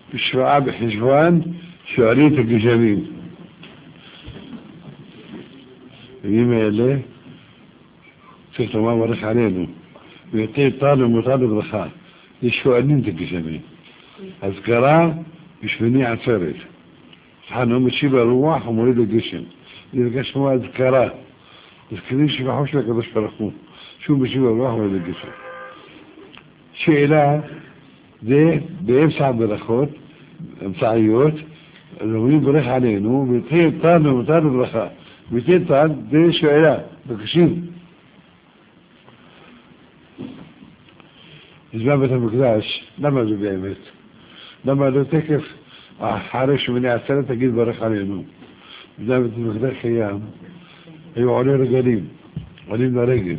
בשבעה בחשבון שואלים את הגשמים. בימים האלה צריך לומר ברך עלינו, ויותר טל ומותר לברכה. יש שואלים את הגשמים. הזכרה בשמיני עצרת. סחנו משיב הרוח ומוריד הגשם. נרגש כמו הזכרה. הזכרים שבחו של הקדוש ברוך הוא. שהוא משיב הרוח ומוריד הגשם. שאלה, זה באמצע הברכות, אמצעיות, אומרים ברך עלינו, ויותר טל ומותר לברכה. ויותר טל, זה שאלה, בקשים. בזמן בית המקדש, למה זה באמת? למה לא תקף אחרי שמיני עצרת תגיד ברך עלינו? בזמן בית המקדש קיים, היו עולי רגלים, עולים לרגל.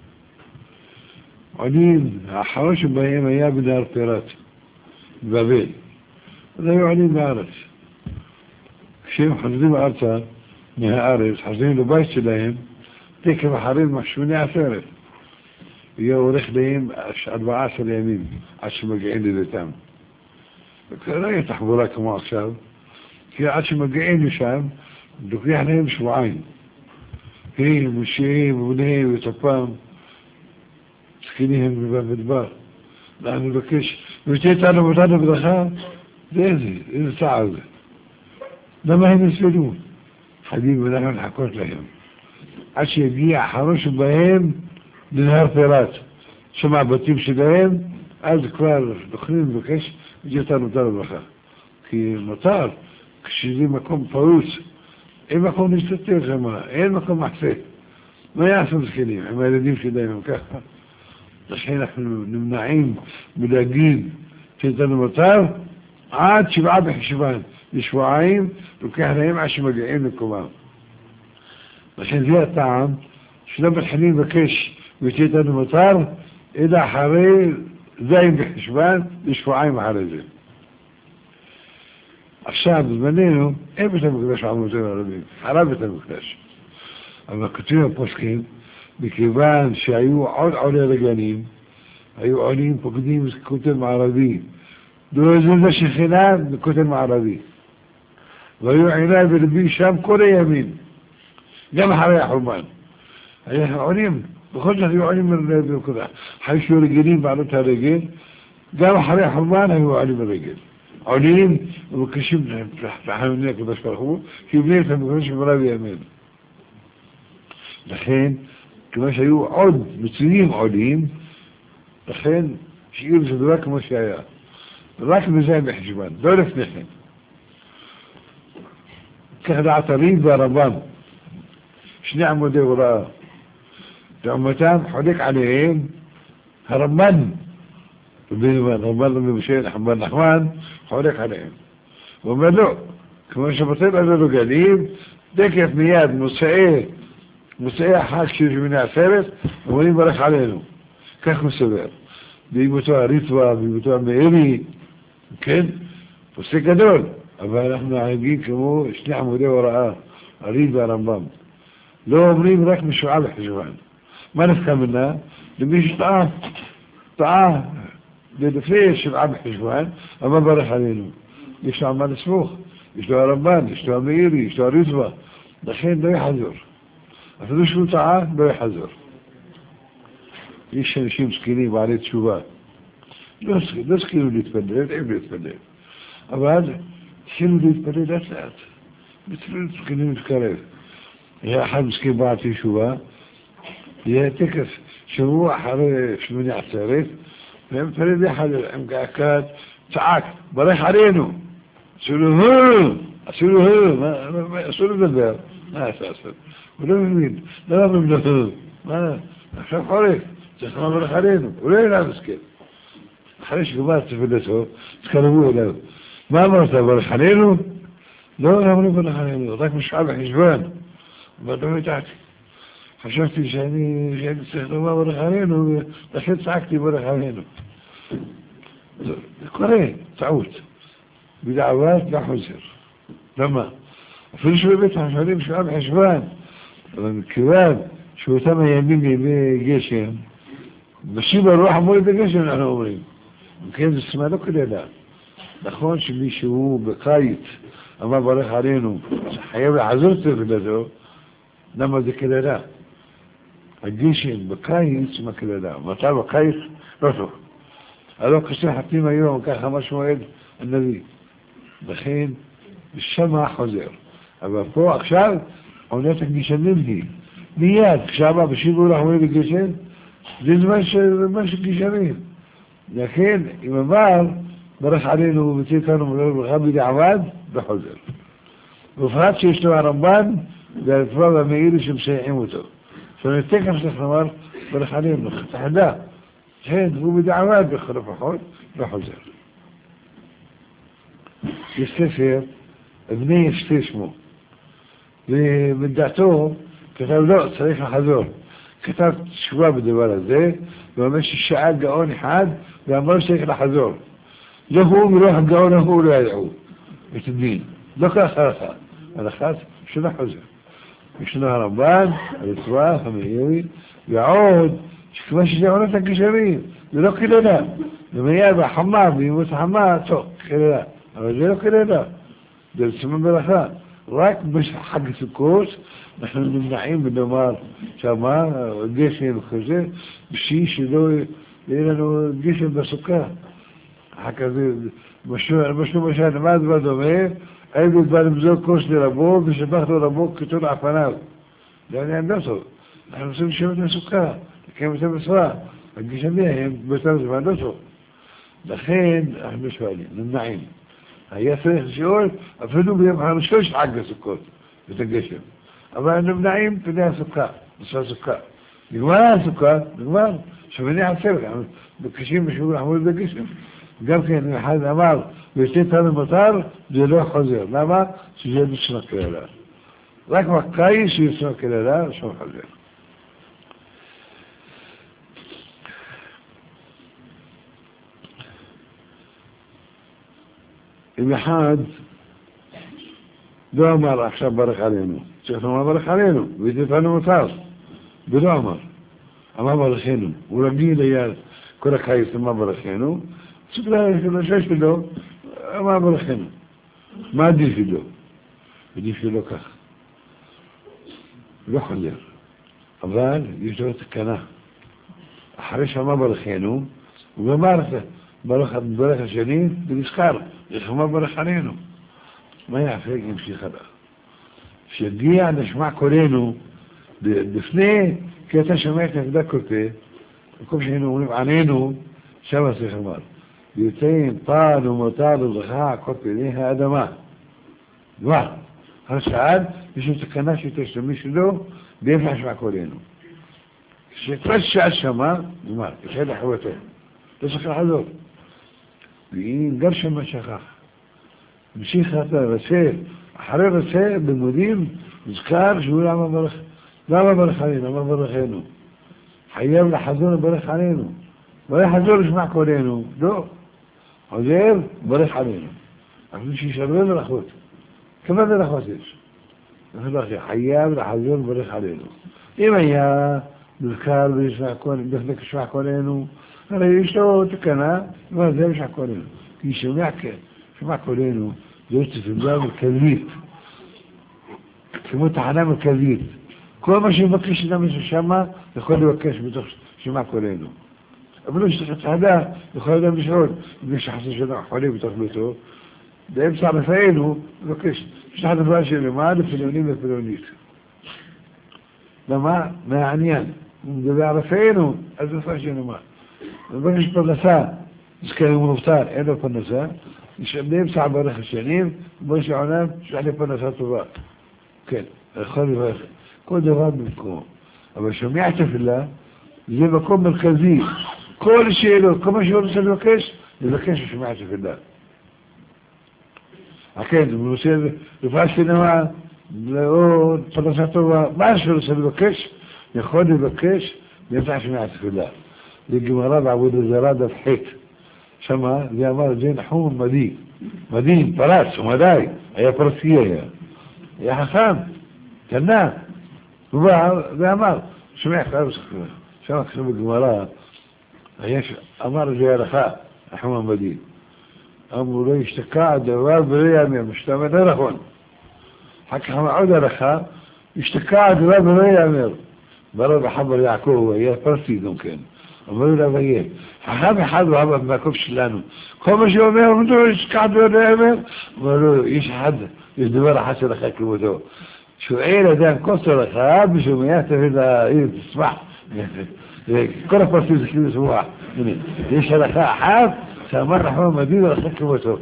עולים, האחרון שבהם היה בנהר פירת, בבבל. אז היו עולים בארץ. כשהם חוזרים ארצה, מהארץ, חוזרים לבית שלהם, תקף אחרי שמיני עצרת. יהיה הולך להם 14 ימים עד שמגיעים לביתם. לא יהיה תחבורה כמו עכשיו, כי עד שמגיעים לשם, לוקח להם שבועיים. הם משיעים ובניהם וטפם, זקניהם במדבר. אנחנו נבקש, ותהיה לנו אותנו ברכה, זה איזה צער זה. למה הם יסבלו? חדים ואנחנו נחכות להם. עד שיגיע האחרון שבהם, לנהר פירת, שמע בתים שלהם, אז כבר נוכלים לבקש, ותהיה נותר לברכה. כי נותר, כשזה מקום פרוץ, אין מקום להסתתר שם, אין מקום מחסה. מה יעשו זקנים עם הילדים שלהם הם ככה? לכן אנחנו נמנעים מלהגיד שאיתנו נותר, עד 7 בחשבון, לשבועיים, לוקח להם עד שמגיעים למקומם. לכן זה הטעם, שלא מתחילים לבקש ותהיה איתנו מותר, אלא אחרי זין בחשבון, לשבועיים אחרי זה. עכשיו, בזמננו, אין בית המקדש עמותים הרבים, חרב בית המקדש. אבל כותבים הפוסקים, מכיוון שהיו עוד עולי רגלים, היו עולים פוקדים כותל מערבי, לא זה שכינה בכותל מערבי. והיו עיניי בלבי שם כל הימים, גם אחרי החורבן. היו עולים, בכל זאת היו עולים במקדש. היו רגילים בעלות הרגל, גם אחרי החורבן היו עולים ברגל. עולים ומקשים לחמני הקדוש ברוך הוא, שיבנה את המקדש במראה ויאמן. לכן, כמו שהיו עוד מצויים עולים, לכן שאיר זה דבר כמו שהיה. רק בזה בחשבון, לא לפני כן. כך דעת הריב והרמב"ם, שני עמודי הוראה. לעומתם חולק עליהם הרמב"ן, רמב"ן במשה רחמן נחמן, חולק עליהם. הוא אומר לא, כמו שבטל עלינו גלים, תקף מיד מוצאי החג של שמיני עצרת, אומרים ברך עלינו. כך מסובר. בימותו הריטווה, בימותו המאירי, כן? פוסק גדול. אבל אנחנו נהגים כמו שני עמודי הוראה, הריב והרמב"ם. לא אומרים רק משעה בחשבון. מה נפקא מנה? למי שטעה לפני 7 בחשבון, אבל ברך עלינו. יש לו עמל לסמוך, יש לו הרמב"ן, יש לו המאירי, יש לו הריטווה. לכן לא יחזור. אפילו שהוא טעה, לא יחזור. יש אנשים זקנים בעלי תשובה. לא זקנים להתפלל, אין להתפלל. אבל זקנים להתפלל לאט. מתפלל זקנים להתקרב. היה אחד זקן בעל תשובה, יהיה תקף שבוע אחרי שמיני עצרת, והם מתפלל יחד עם געקת, צעק, ברך עלינו. עשו לו לדבר. מה עשה? הוא לא מבין, לא מבין, עכשיו חורף, צריך לברך עלינו, הוא לא ילעד הסכם. אחרי שגמר תפילתו, תקרבו אליו. מה אמרת, ברך עלינו? לא אמרו ברך עלינו, רק משעה בחשבון. אבל לא ידעתי. חשבתי שאני צריך לומר ברך עלינו, ולכן צעקתי ברך עלינו. זה קורה, טעות. בדעבד לא חוזר. למה? אפילו שבבית החשבונים משעה בחשבון, אבל מכיוון שאותם הימים ימי גשם, משיב הרוח מוריד הגשם, אנחנו אומרים. וכן, זה סימן לא כדאלה. נכון שמישהו בקיץ אמר ברך עלינו, חייב לחזור תפילתו, למה זה כללה? הגשם בקיץ מה כללה? מתי בקיץ? לא טוב. הלא כשחתים היום, ככה מה שמועד הנביא. לכן, שמה חוזר. אבל פה עכשיו, עונת הגשמים היא. מיד, כשאבא בשיבו לחמורי בגשם, זה זמן של גשמים. לכן, אם אמר, ברך עלינו ותיתנו ברכה בדיעבד, וחוזר. בפרט שיש לו הרמב"ן, והרפואה והמאירי שמסייעים אותו. שנתקף שלך אמר, ברך עלינו, תחדה. כן, הוא בדיעבד בכל הפחות, וחוזר. יש ספר, אבני ישתי שמו. ובדעתו, כתב לא, צריך לחזור. כתב תשובה בדבר הזה, ואומר ששעה גאון אחד, ואמר שצריך לחזור. לא הוא ולא הגאון ההוא לא ידעו את הדין. לא ככה הלכה. הלכת שלא חוזר. ישנו הרמב"ן, הרצועה, המאירי, ועוד, שכמה שזה עונת הגשמים, זה לא כללה. ומיד בחמה, בימות החמה, טוב, כללה. אבל זה לא כללה. זה לסימן ברכה. רק בחג הסוכות אנחנו נמנעים ונאמר שמה, גשם וכזה, בשביל שלא יהיה לנו גשם בסוכה. אחר כזה, משהו נמד ודומה, עבד בא למזור כוס לרבו ושבח לו רבו כתול עפניו. זה עניין לא טוב. אנחנו עושים לשבת בסוכה, לקיים את המסורה. הגשמים הם באותם זמן לא טוב. לכן אנחנו שואלים, נמנעים. היה צריך לשאול, אפילו ביום הראשון של חג הסוכות, את הגשם. אבל נמנעים פני הסוכה, נושא הסוכה. נגמר הסוכה, נגמר, שמיני עצרת, בקשים בשביל לחמוד בגשם. גם כן, אחד אמר, וישתית לנו מותר, זה לא חוזר. למה? שזה בשנה כללה. רק בקיץ שישנה כללה, שם חוזר. אם אחד לא אמר עכשיו ברך עלינו, צריך לומר ברך עלינו, וישתית לנו מותר. ולא אמר ברכנו. הוא רגיל היה כל הקיץ אמר ברכנו, שיש לו, אמר ברכנו. מה עדיף לו? עדיף לו כך. לא חוזר. אבל יש לו תקנה. אחרי שאמר ברכנו, הוא אמר ברך השני, ונזכר, איך אמר ברך עלינו. מה יעשה ימשיך הלאה? שיגיע נשמע קולנו, לפני, כי אתה שומע את נקדה קוטה, במקום שהיינו אומרים עלינו, שם צריך לומר. ויוצאים פעל ומותר לברכה כל פני האדמה. דבר, הרשעד, יש לו תקנה שתשתמש שלו, ואיפה נשמע קולנו. כשכל שעה שמה, נאמר, ישאל לחובתו. לא צריך לחזור. ואם גם שמה שכח. המשיך את הרסה, אחרי רסה, במודים, נזכר שהוא למה ברך עלינו, למה ברכנו. חייב לחזור לברך עלינו. לא יחזור לשמע קולנו, לא. חוזר, ברך עלינו. אפילו שישרבן ברכות. כמה ברכות יש? חייב לחזור לברך עלינו. אם היה נזכר ולשמע קולנו, הרי יש לו תקנה, אבל זה לשמע קולנו. כי שמע קולנו, זה תפילה מרכזית. כמו תחנה מרכזית. כל מה שמבקש אדם שמה, יכול לבקש בתוך שמע קולנו. אבל לא שצריך תחנה, יכול אדם לשאול, אם יש חסר שלנו חולה בתוך ביתו, באמצע רפאנו, מבקש, יש לך דבר שלמה לפילונים ופילונית. למה? מהעניין. אם מדבר רפאנו, אז דבר שלמה. מבקש פרנסה, זכר הוא מובטל, אין לו פרנסה, יש באמצע ברך השנים, בוא שעונם, שייך לי פרנסה טובה. כן, יכול לברך. כל דבר במקום. אבל שומע תפילה, זה מקום מרכזי. כל שאלות, כל מה שהוא רוצה לבקש ושומע תפילה. כן, הוא רוצה לפרש סינמה, או פרנסה טובה, מה שהוא רוצה לבקש, יכול לבקש, באמצע שומע תפילה. זה גמרא בעבודה זרה דף ח'. שמה, זה אמר, זה נחום מדהים. מדהים, פרץ, ומדי, היה פרסי היה חכם, קנה. ואמר, שומע חייב סכנה. שם כתוב בגמרא, אמר זה הלכה, נחום מדהים. أمر له يشتكى دواب ريامي مشتمل رخون حكى هم عودة لخا يشتكى دواب ريامي برد حبر يعقوب وياه فرسي ممكن أمر له بيه حامي حد وهذا ما كبش لانه خمس يومين بدو يشتكى دواب ريامي أمر يشهد يدبر حسن لخاك المدو شو عيلة دان كسر لخا بشو مياته إذا تسمح كل فرسي زكي اسبوع ليش لخا حاب سامر رحمه مدينة لخاك المدو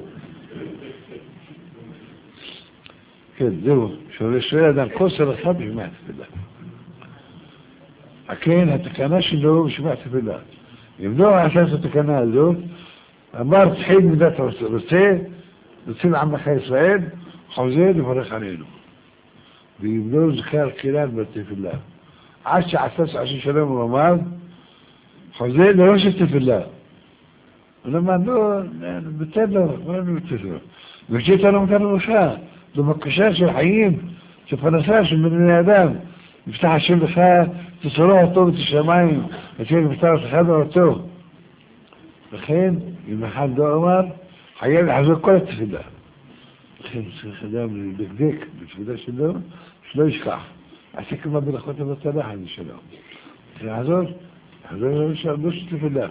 كده شو الشوية دان كسر لخا بشو مياته في الله أكين هتكناش اللي هو بشو مياته في الله يبدوه على أساس هتكناه له أمار تحيد من ذات رسيه بتصير عم خير إسرائيل حوزين وفرق علينه بيبدو ذكار كلام برتي في الله عاش على أساس عشان شلام رمضان حوزين لوشت في الله ولما نقول بتدر ما بتدر مشيت أنا مكان الوشاء لما كشاش الحيين شوف أنا ساش من النادام يفتح الشيء لخاء تصروها طولة الشمعين يتيجي بفترة الخادة والتوه الخين المحل ده أمر حيالي حزوك كل التفداء الخين خدام اللي بكديك بتفداء شلو شلو يشكح عشان كل ما بين أخوته بالتلاح عن الشلو حزور دوش التفداء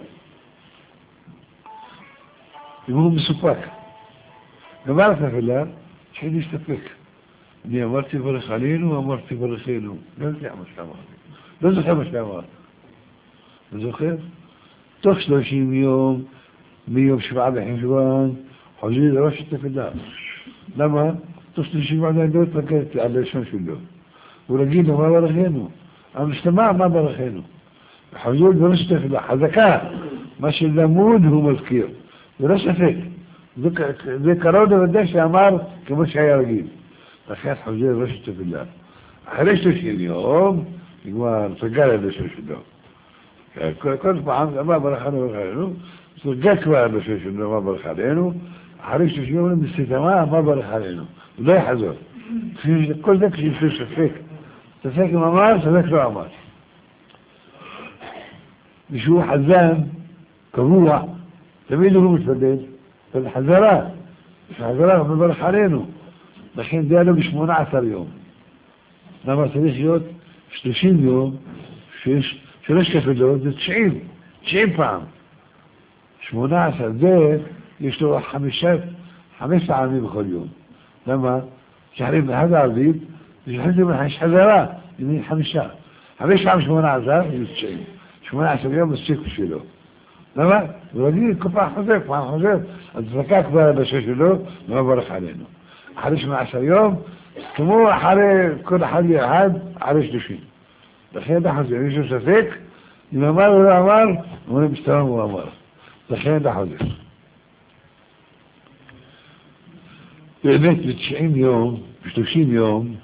يقولون بسوباك لما عرفنا في الله شهد يستفك اني امرتي برخالين وامرتي برخينه لازم يعمل شامات لازم يعمل شامات لازم خير تخش 30 يوم 107 بحجوان حجيز رشدة في الله لما تصل شيء بعد ذلك فكرت على شون شو له ولقينا ما برخينه الاجتماع ما برخينه حجيز رشدة في الله حذكاء ماشي الليمون هو مذكير ورشة فيك ذكرونه بداش أمار كمش هيرجيب فخير حجيز رشدة في الله حرشت شيء اليوم يقول فقال هذا شو له كنت ما برخ علينه جاك بقى بشيش انه ما برخ علينه حريش شيء من الاستثماء ما برخ علينه ولا يحزن في كل ذاك شيء في شفيك تفاك ممار تفاك له عمار بشو حزان كروع تبيله هو متفدين فالحزرات مش حزرات ما برخ علينه لكن دياله مش 18 يوم لما تريش يوت 30 يوم شو ليش كيف اللون 90 فعم 18 ده يشتغل 5 عامين بكل يوم لما شهرين من هذا عزيز يحزم من حزرات يعني 5 فعم 18 90 18 يوم السيك بشيله لما ودي كفا حزيف مع حزيف الزكاة بقى بشيله ما برخ علينا حريش من 10 يوم كمو حري كل حد يعاد حريش دشين دخين ده حزين يشوف سفيك الأمار والأمار وانا بستمام والأمار دخين ده حزين بقيت 90 يوم 30 يوم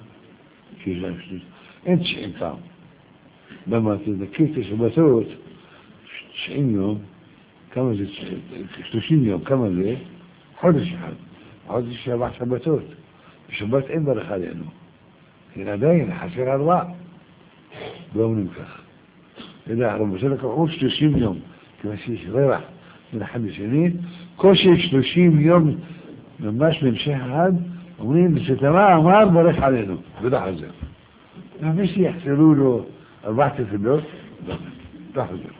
انت 90 كام لما تذكيت شباتوت 90 يوم كمل 30 يوم كمل ليه حدش شبع شباتوت شبات ايه برخ علينه هنا باين حسير أربع بيوم نمكخ إذا رب سلك عوش 30 يوم كما شيء غيره من حد سنين كل شيء 30 يوم مماش من شيء هاد ومنين بستماع مار برخ علينه بدا حزر ما فيش يحسلوا له 4 في اللوت ده حزر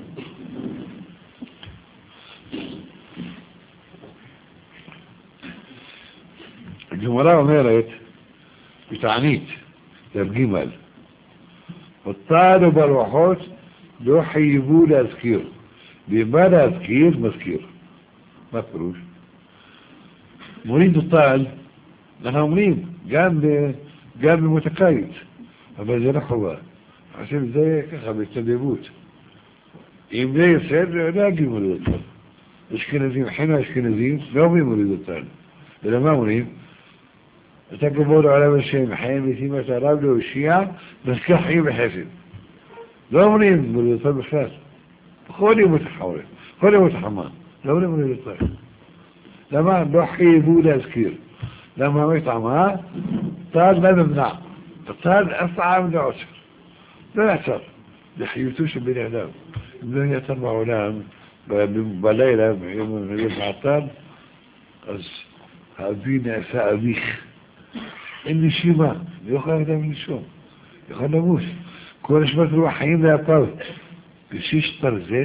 الجمهورية ميرت بتعنيت ترجمة والطالب والوحوش لو حيبوا لأذكير بماذا أذكير مذكير ما فروش مريد الطال لأنه مريد قام متقايد أما جنحوا عشان زي كخب يستدبوت يملي يصير لاقي مريد الطال اشكنزيم حين اشكنزيم نومي مريد الطال إذا ما مريد تقبلوا على الشيء محين بثيمة رابله والشيعة بس كحي بحسن لو مريد مريد الطال بخاص خولي متحولين خولي متحمان لو مريد الطال لما نحيي بولا أذكير لما ميطعمها طال ما ممنع الطال أصعب من العسر لا يعتر بحيوتوش بالإعلام الدنيا تربع علام بليلة يوم مع الطال אז האבי נעשה אביך. אין נשימה, לא יכול אדם לנשום, יכול למוס. כל נשמת רוח חיים להפל. ושיש פרזה,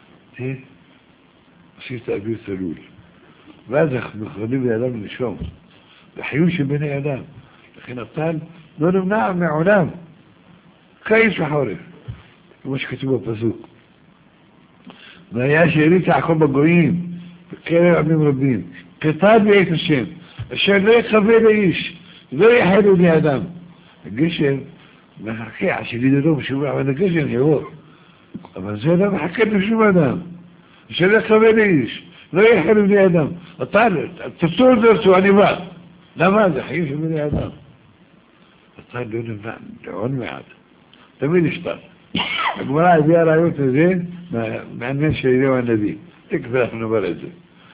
עושים את האוויר צלול. ואז אנחנו יכולים לאדם לנשום. לחיון של בני אדם. לכן הטל לא נמנע מעולם. קיץ וחורף. כמו שכתוב בפסוק. והיה שארית יעקב בגויים, בקרב עמים רבים. כתב בעת השם, אשר לא יכווה לאיש, לא יחל לבני אדם. הגשם מחכה, שלי לא משומע, אבל הגשם יבוא. אבל זה לא מחכה לשום אדם. אשר לא יכווה לאיש, לא יחל לבני אדם. תצאו דרסו, אני בא. למה? זה חיים של בני אדם. אתה לא נמנע, לעוד מעט. תמיד ישתר. הגמרא הביאה הרעיון הזה מעניין של אליהו הנביא. תכף אנחנו נאמר את זה.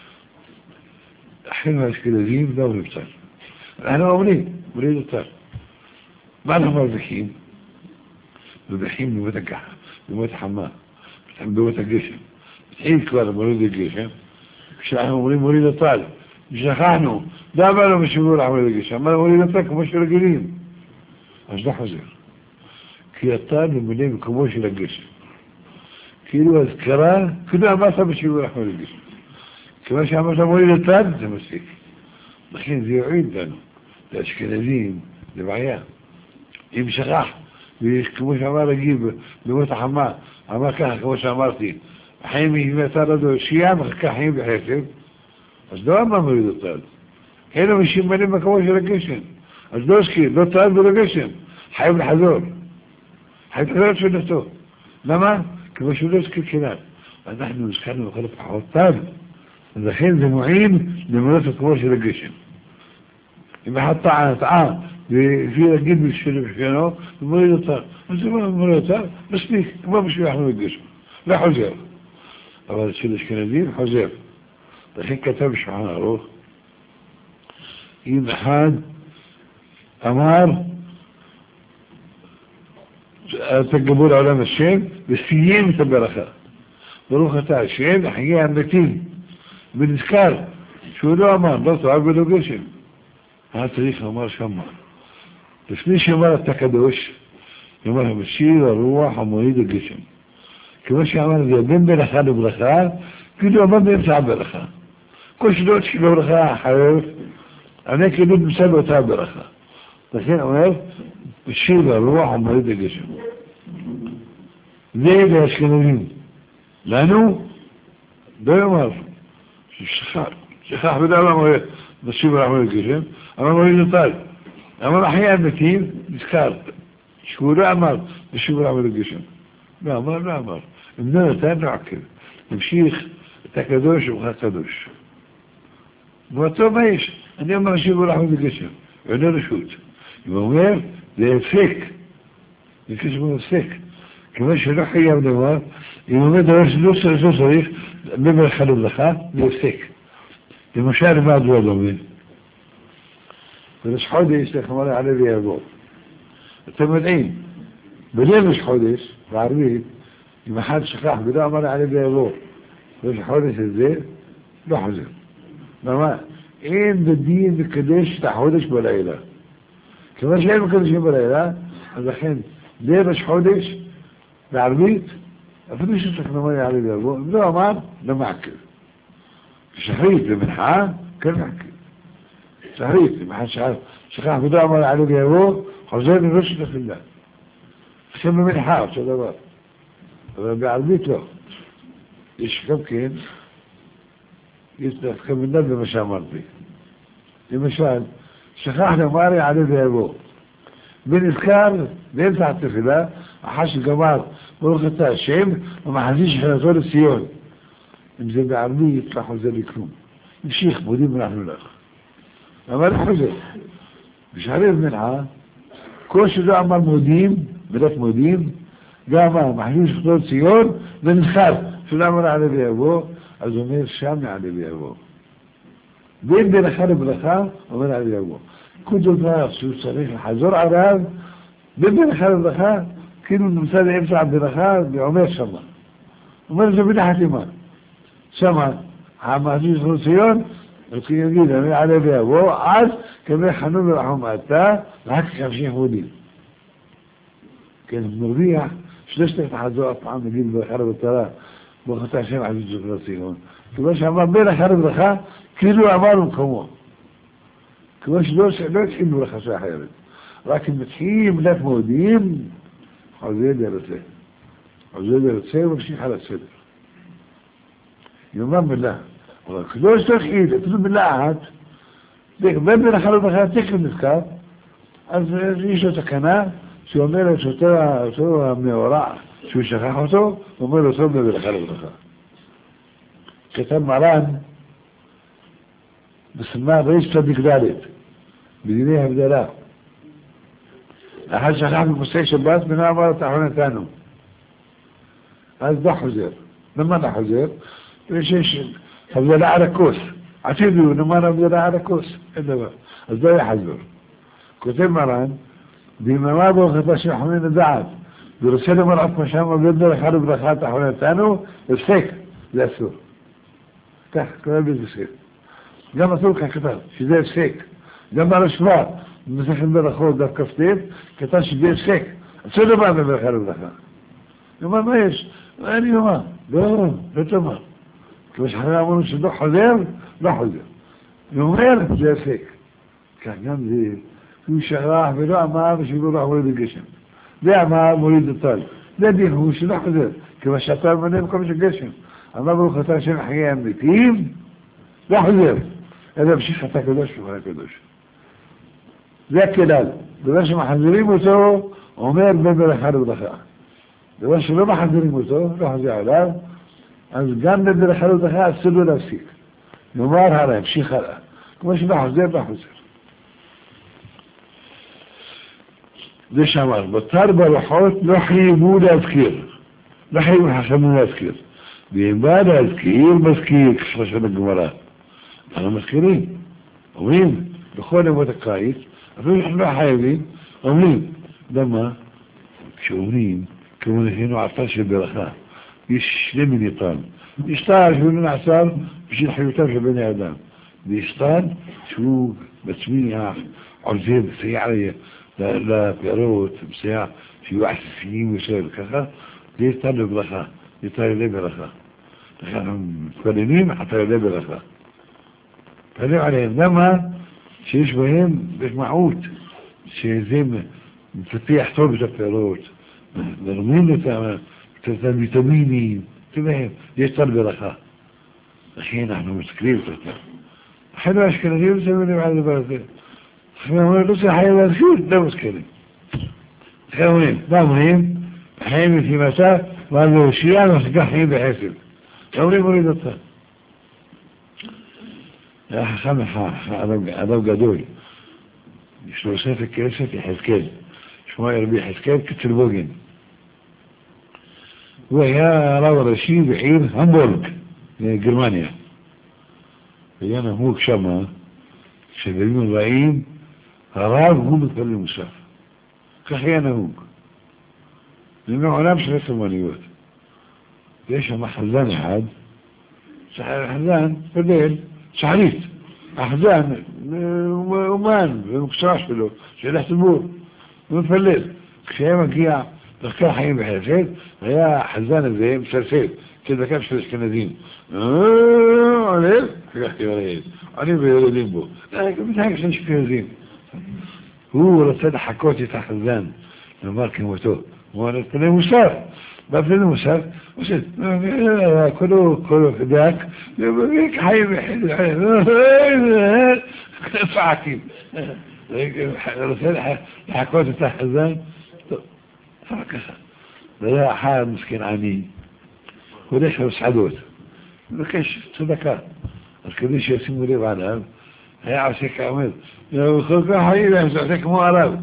החל מהאשכנזים לא נפצר. אנחנו אומרים, מוריד אותה. מה אנחנו מרוויחים? מרוויחים במות הגחם, במות החמה, במות הגשם. מתחיל כבר מוריד הגשם. כשאנחנו אומרים מוריד אותה, שכחנו, למה לא משמעו לחמוד הגשם? אמרנו מוריד אותה כמו שרגילים. אז לא חוזר. כי אתה ממלא מקומו של הגשם. כאילו הזכרה, כאילו אמרת בשביל לחמוד הגשם. כמה שאמרת מוריד אותה, זה מספיק. לכן זה יועיד לנו, לאשכנזים, לבעיה. אם שכח, וכמו שאמר רגיל, במות החמה, אמר ככה, כמו שאמרתי, החיים ימתה לדו שיעה, מחכה חיים בחסד, אז לא אמר מוריד אותה. אלו משמלא מקומו של הגשם. אז לא הזכיר, לא טען ולא גשם. חייב לחזור. חייב לחזור את שונתו. למה? כמו שהוא לא הזכיר כלל. אנחנו הזכרנו בכל הפחות טען. לכן זה מועיל למרות מקומו של הגשם. אם אחד טעה, ולפי להגיד בשבילו, הוא מוריד אותה. אז זה מוריד אותה, מספיק, כמו בשביל אנחנו הגשם. לא חוזר. אבל של אשכנזים חוזר. לכן כתב בשולחן ערוך, אם אחד אמר, תגבור לעולם השם, וסיים את הברכה. ברוך אתה השם, וחיי המתים. ונזכר, שהוא לא אמר, לא טועה ולא גשם. היה צריך לומר שמה. לפני שאמר אתה קדוש, אמר המשיר, הרוח, המוריד הגשם. כמו שאמר, זה בין ברכה לברכה, כאילו אמר באמצע הברכה. כל שנות של הברכה אחרת, אני כאילו נמצא באותה הברכה. לכן אומר, משיר, הרוח, המוריד הגשם. זה לאשכנזים. לנו, לא יאמר, שכח בדע מה מוריד, משיר, הרוח, המוריד הגשם, אמר מוריד אותה. אמר אחי המתים, נזכר, שהוא לא אמר, משיר, הרוח, המוריד הגשם. לא אמר. אם לא נתן, לא עקב. נמשיך את הקדוש ובך קדוש. ואותו מה יש? אני אומר משיר, הרוח, המוריד הגשם. עונה רשות. הוא אומר, זה הפסק. זה כשמו הפסק. כמו שלא חייב דבר, אם אומר דבר שלא צריך, במרחב לברכה, זה הפסק. למשל, מה הדבר דומה? בראש חודש, לכמובן, עלה ויבוא. אתם יודעים, בליל ראש חודש, בערבית, אם אחד שכח, ולא אמר עלה ויבוא, ראש חודש הזה, לא חוזר. למה? אין בדין לקדש את החודש בלילה. כיוון שאין מקדשים בלילה, אז לכן, ליל ראש חודש, בערבית, אפילו שצריך לומר יעלה ויבוא, אם לא אמר, לא מעכב. שחרית למנחה, כן מעכב. שחרית, למנחה שכח ולא אמר יעלה ויבוא, חוזר לראש התפילה. עכשיו במנחה, אותו דבר. אבל בערבית לא. יש גם כן, יש דווקא מנהל במה שאמרתי. למשל, שכח לומר יעלה ויבוא. ונזכר באמצע התפילה, אחר שגמר ברוך אתה השם, ומחזיר שכנתו לציון. אם זה בערבית, לא חוזר לכלום. נמשיך, מודים ואנחנו לך. אבל חוזר. בשערי מנחה, כל שלא אמר מודים, בלת מודים, גם אמר, מחזיר שכנתו לציון, ונזכר, שלא אמר יעלה ויבוא, אז הוא אומר, שם יעלה ויבוא. בין ברכה לברכה, אומר יעלה ויבוא. כל דבר שהוא צריך לחזור עליו, בברכה לברכה, כאילו נמצא באמצע הברכה, ואומר שמה. אומר זה בנחת אימה. שמה, המחזיר של ציון, מתחיל להגיד, אני עלה ויבוא, אז כמי חנון ורחום אתה, רק 50 חולים. כן, מרוויח, 3,000 חזור פעם נגיד בחרב התורה, ברוך אתה השם עזיז זוכר ציון. כמו שאמר בין החרב ברכה, כאילו עבר במקומו. כמו שלא התחיל ברכה אחרת. רק אם מתחילים בלת מודיעים, חוזר לרצה. חוזר לרצה וממשיך על הסדר. יאמר מילה. אבל לא שתתחיל, אפילו מילה אחת, בין החרב ברכה תכף נזכר, אז יש לו תקנה, שאומרת שאותו המאורע, שהוא שכח אותו, אומר לו טוב בברכה לברכה. כתב מרן, בסמ"ר ריש צדיק ד' בדיני הבדלה. אחד שכח במוצאי שבת, בנו אמר את אחרונתנו. אז לא חוזר. למה לא חוזר? יש הבדלה על הכוס. עתידו, נאמר הבדלה על הכוס. אין דבר. אז לא יחזור. כותב מרן, ואם אמר ברוך אתה שחומין לדעת, ורוצה לומר עד מה שאמר בדבר אחד וברכה את אחרונתנו, הפסק, זה אסור. כך, כלל בזה הפסק. גם אסור כך כתב, שזה הפסק. גם ברשב"א, במסכת ברכות, דף כ"ט, כתב שזה הפסק. אסור לומר בדבר אחד וברכה. הוא אמר, מה יש? אין לי לומר. לא תאמר. כמו שחרר אמרנו שלא חוזר, לא חוזר. הוא אומר, זה הפסק. כך גם זה... הוא שכח ולא אמר ושלא לא מוריד הגשם. זה אמר מוריד הטל. זה דין הוא שלא חוזר. כמה שהטל מנה במקום של גשם. אמר ברוך אתה השם חיי המתים, לא חוזר. אלא המשיך אתה קדוש וחי הקדוש. זה הכלל. דבר שמחזירים אותו, אומר בין ברכה לברכה. דבר שלא מחזירים אותו, לא חוזר עליו, אז גם בין ברכה לברכה אסור לו להפסיק. נאמר הלאה, המשיך הלאה. כמו שלא חוזר, לא חוזר. זה שאמר, בתר ברוחות לא חייבו להזכיר. לא חייבו חכמים להזכיר. ואם בא להזכיר, מזכיר, כשחשב הגמרא. אנחנו מזכירים. אומרים, בכל ימות הקיץ, אפילו אנחנו לא חייבים, אומרים, למה? כשאומרים, כמו נכינו עטר של ברכה, יש שני מיני טל. יש טל שהוא נעצר בשביל חיותם של בני אדם. ויש טל שהוא מצמיח, עוזב, מסייע לפירות, מסייע, שיהיו עסיסיים יותר, ככה, זה יסתר לברכה, יסתר אלי ברכה. אנחנו מתפללים, חתר אלי ברכה. מתפללים עליהם, למה? שיש בהם משמעות, שזה מפתח טוב את הפירות, מרמים את הוויטמינים, תראיהם, יש יסתר ברכה. לכן אנחנו מסקרים את זה. לכן האשכנזים מסבירים על הדבר הזה. אנחנו אומרים, לא צריך חייב להזכיר, לא מזכירים. לכן אומרים, מה אומרים? חיים משימתה, ועל להושיע, ומחזקה חיים בחסד. אומרים, מוריד אותה. היה חכם אדם גדול. יש לו ספר כסף יחזקאל. שמו היה רבי יחזקאל קצלבוגן. הוא היה הרב הראשי בעיר המבורג, גרמניה. היה נהוג שמה, שבימים הבאים, הרב הוא מתפלל מוסף. כך היה נהוג. זה מעולם של התמניות. יש שם חזן אחד, חזן, פדל, שחרית. החזן, אומן, ומקצוע שלו, שילך ציבור, הוא מתפלל. כשהיה מגיע דרכי חיים בחסד, היה החזן הזה מסלסל, כדרכם של אשכנזים. עולה, וכך יורד. עולים ויורדים בו. מתנהג של אשכנזים. הוא רוצה לחכות את החזן, לומר כמותו. הוא אומר, תפנה מוסף. בפני מוסף, הוא עושה, כולו דק, חיים בחסד, פעקים. רוצה לחכות את החזן, טוב, ככה. והיה אחד מסכן עני. הוא הולך למסעדות, מבקש צדקה. אז כדי שישימו לב עליו, היה עושה כאומר, הוא כל כך חיים, הוא עושה כמו עליו.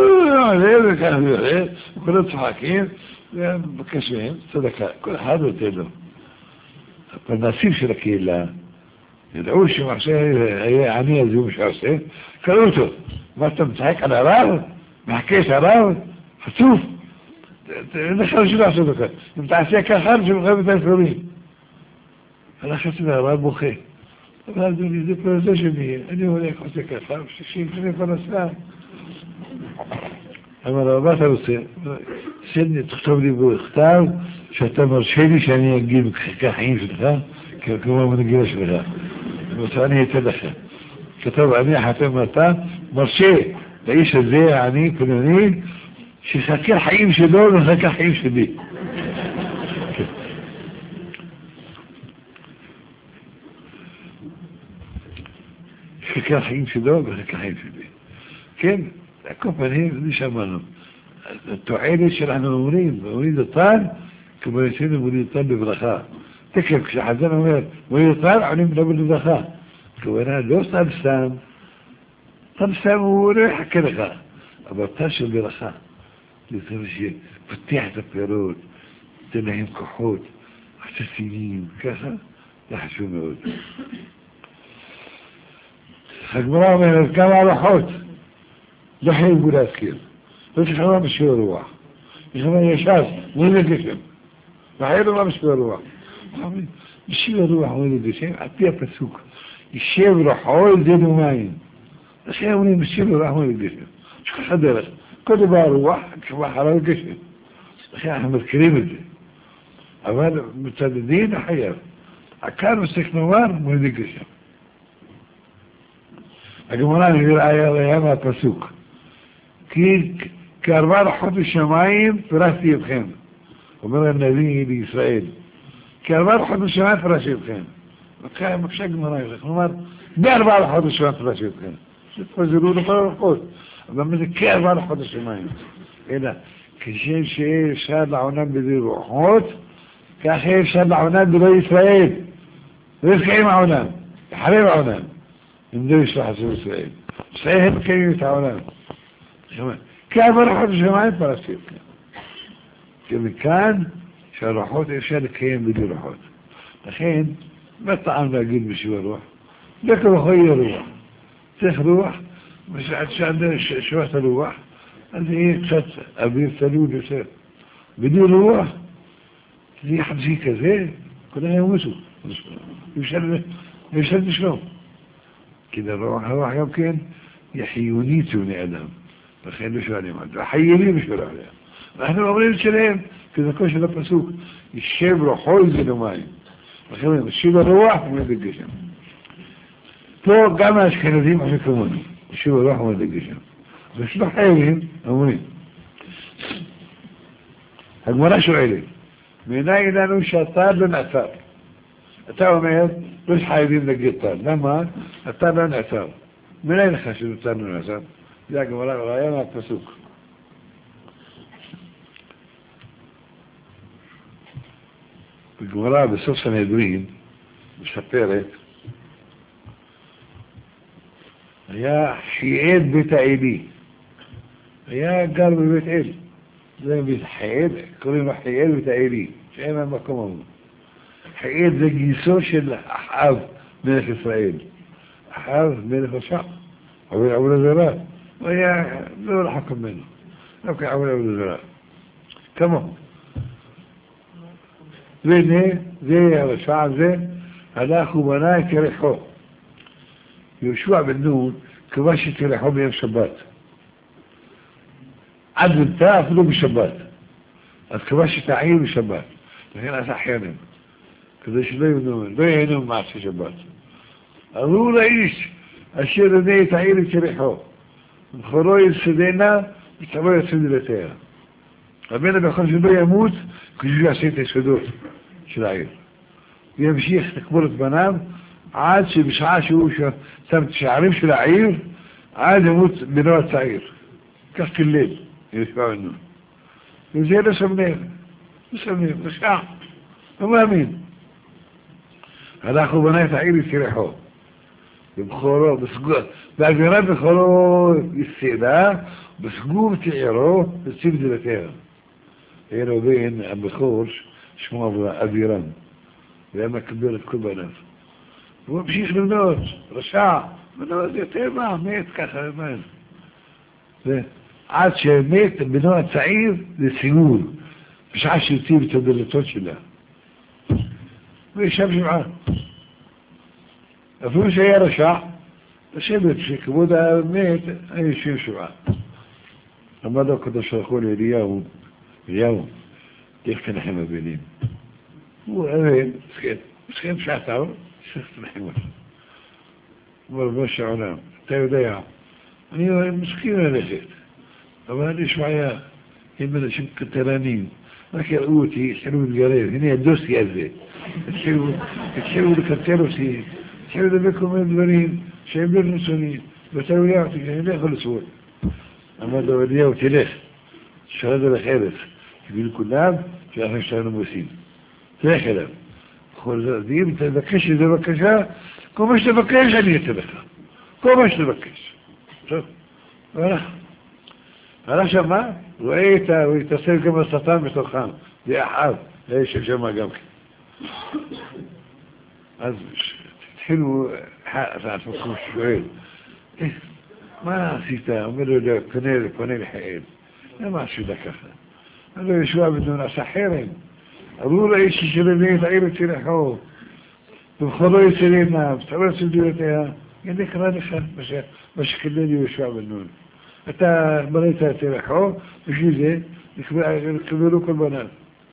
וכולם צוחקים, ומבקש מהם צדקה. כל אחד נותן לו. הפרנסים של הקהילה, ידעו שמעשה היה עני הזה הוא שעושה, קראו אותו. מה אתה מצחק על הרב? מחכה את הרב? חצוף. נכנס שלא עשו דקה. אם תעשה ככה, שמחה בתי פרורים. הלך את זה, הרב בוכה. هذا اللي ذكر زجني أنا هناك حسك خمس شيء في فلسطين أما لو ما سني تكتب لي بختار شتمر شيء شاني أجيبك كحين في الخا كما ما نجيش في الخا وثاني يتدخل كتب عني حتى مرتان مرشي تعيش ازاي يعني كنونين شي سكر حيمشي دول وسكر حيمشي دي سكر حيمشي دول وسكر حيمشي دي كان كوبنهاجن ليش عملهم التوعيل شرح لنا مريض الطال كما يصير مريض الطال برخاء تكلم حزنا مريض الطال علم له بالرخاء كوانا لو طبسام وريح كرخاء أبطاش برخاء لتمشي فتيحة البيرود تنهيم كحوت حتى سنين كذا يحشو نود خدمنا من الكامل حوت لحين يقول أسكير بس يخلوها مش في الرواح يخلوها يشاس وين الجسم لحين ما مش في الرواح مش في الرواح وين الجسم أبيها بسوك الشيب رحول زينو ماين الشيب وين مش في الرواح وين الجسم شو خدرس كل بقى رواح شو حرام الجسم أخي أحمد كريم دي أمان متددين حياة أكان مستكنوار وين الجسم أجمعنا في الآية أيامها بسوك كأربعة حط الشمايم فراسي يبخين ومن النبي لإسرائيل كأربعة حط الشمايم فراسي يبخين وكان مكشاق منايخ نمر بأربعة حط الشمايم فراسي يبخين ستفجرون وقالوا القول أما مثل كأربعة حط الشمايم إذا كشيء شاد عونان بدي روحوت كأخير شاد عونان بدي إسرائيل رزق إيه عونان حريم عونان يمدوش لحسن إسرائيل إسرائيل كلمة عونان كيف رحوت الجماعين فلسطين كان شرحوت إرشاد كيان بدي رحوت الحين ما طعمنا قيل بشي روح لكن أخوي روح تيخ روح مش عندنا شوية روح هذه إيه قصة أبير ثلود يصير بدي روح دي حمسي كذا كنا يموتوا يشد شلون كده روح يمكن يحيونيته بني آدم فخلوا شو عليه مادة حييني مش بروح عليه احنا عمرين الكلام كده كوش لبسوك الشيب روحوي زينو ماي فخلوا الشيب الروح وما يدقشن فوق جامعة اشكالاتيم عشان كمونه الشيب الروح وما يدقشن بس ده حيوين عمرين هجمنا شو عليه من اين انو شطار لن اثار اتاو ميز مش حايدين لقيتار لما اتار لن اثار من اين خشن اتار لن اثار لكن ولا غاية ما تسوق الجمراء بصف سنهدرين مشترك يا حيئات بيت عيدي يا قلب بيت عيدي زي بيت حيئات كلهم حيئات بيت عيدي شيء ما مكمهم حيئات زي جيسوش الأحقاب ملك إسرائيل أحقاب ملك الشعب أول الزراء وهي دول حكم منه لو كان أول الزراء كمان زي الشعب زي هذا أخو بناي كريحو يوشوع بالنون كباش كريحو بيهم شبات عدل تافلو بالشبات الكباش تعيين بالشبات لكن أسا أحيانا كذاش لا ينوم مع الشبات أقول إيش الشيء الذي تعيين كريحو الخروي السدينة بتعمل السدلتين أبينا بيخرج له يموت كجوع سيد يسفدوه شراعير يمشي تكبرت بنام عاد شي مش عاشو سمت شعريم شراعير عاد يموت بنوع سعير كفك الليل يسمعوا النوم يزيد سمنين مشاع وما مين هذا أخو بناي تعير يسيرحوه يبخورو بسقوط باقراب بخورو السيدة بسقوط تعيروه بسيب دلتين هنا وبين عم بخورش شموه أبيران لأنه كبيرة كبنات هو بشيش بالنوت رشاع بالنوت يتيمع ميت كخرمان عاد شي ميت بنوع سعير للسيول مش عاش يطيب تدلتوش لا ما يشابش معاه אפילו שהיה רשע, לשבת שכבוד האמת היה יושב שבעה. אמר לו הקדוש ברוך הוא לאליהו, איך תנחם הבנים? הוא עבד, מסכן שעתיו, צריך תנחם אותו. אמר לו שעולם, אתה יודע, אני מסכים ללכת, אבל אני יש בעיה, הם אנשים קטרנים, רק יראו אותי, התחילו להתגרב, הנה הדוסי הזה, התחילו לקטר אותי, התחילו לדבר כל מיני דברים שהם לא רצוניים, ואתה יודע אותי, אני לא יכול לסבול. אמר לו אליהו, תלך, שרד על החרס, תגיד לכולם שאנחנו שלנו מוסים. תלך אליו. בכל זאת, אם תבקש איזה בקשה, כל מה שתבקש אני אתן לך. כל מה שתבקש. טוב, הלך שם מה? הוא התעסק גם השטן בתוכם, זה אחאב, זה ישב שם גם כן. אז התחילו, הוא שואל, מה עשית? אומר לו, פונה לחיאל. למה עשית ככה? אמר לו, ישוע בן נון עשה חרם. אמרו לאיש שלמי את העיר תלכו, ובכלו יצא עיניו, תראה סודותיה, הנה קרא לך מה שכלל ישוע בן נון. אתה מרית תלכו, בשביל זה נקבלו כל בניו.